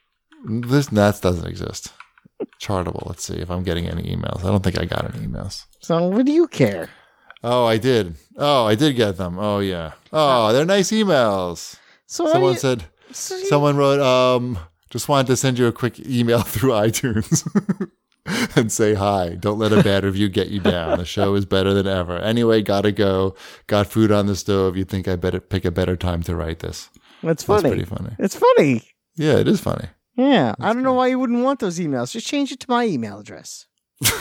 This that doesn't exist. Chartable. Let's see if I'm getting any emails. I don't think I got any emails. So what do you care? Oh, I did. Oh, I did get them. Oh, yeah. Oh, they're nice emails. So what Someone do you- said, so you- someone wrote, um, just wanted to send you a quick email through iTunes and say hi. Don't let a bad review get you down. The show is better than ever. Anyway, gotta go. Got food on the stove. You think I better pick a better time to write this? That's That's funny. pretty funny. It's funny. Yeah, it is funny. Yeah. I don't know why you wouldn't want those emails. Just change it to my email address.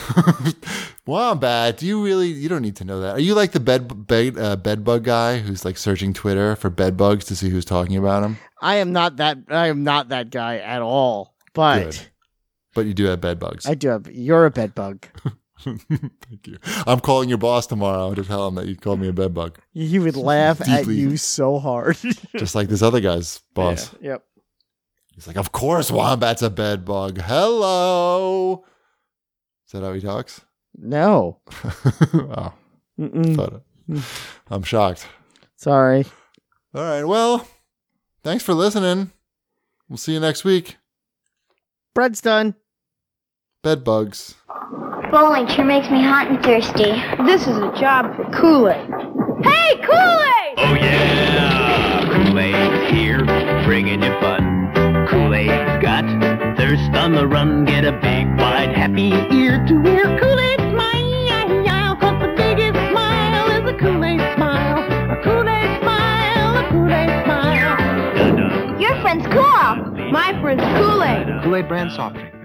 Wombat, do you really? You don't need to know that. Are you like the bed bed uh, bed bug guy who's like searching Twitter for bed bugs to see who's talking about him? I am not that I am not that guy at all. But Good. But you do have bed bugs. I do have you're a bed bug. Thank you. I'm calling your boss tomorrow to tell him that you called me a bed bug, He would laugh at Deeply. you so hard. just like this other guy's boss. Yeah, Yep. He's like, "Of course, Wombat's a bed bug. Hello." Is that how he talks? No. oh, Mm-mm. thought it. I'm shocked. Sorry. All right. Well, thanks for listening. We'll see you next week. Bread's done. Bed bugs. Bowling sure makes me hot and thirsty. This is a job for Kool-Aid. Hey, Kool-Aid! Oh yeah, Kool-Aid's here, bringing you fun. Kool-Aid's got thirst on the run. Get a big, wide, happy ear to ear. Kool-Aid smile, 'cause the biggest smile is a Kool-Aid smile. A Kool-Aid smile, a Kool-Aid smile. Dun-dun. Your friend's cool. My friend's Kool-Aid. Kool-Aid brand soft drink.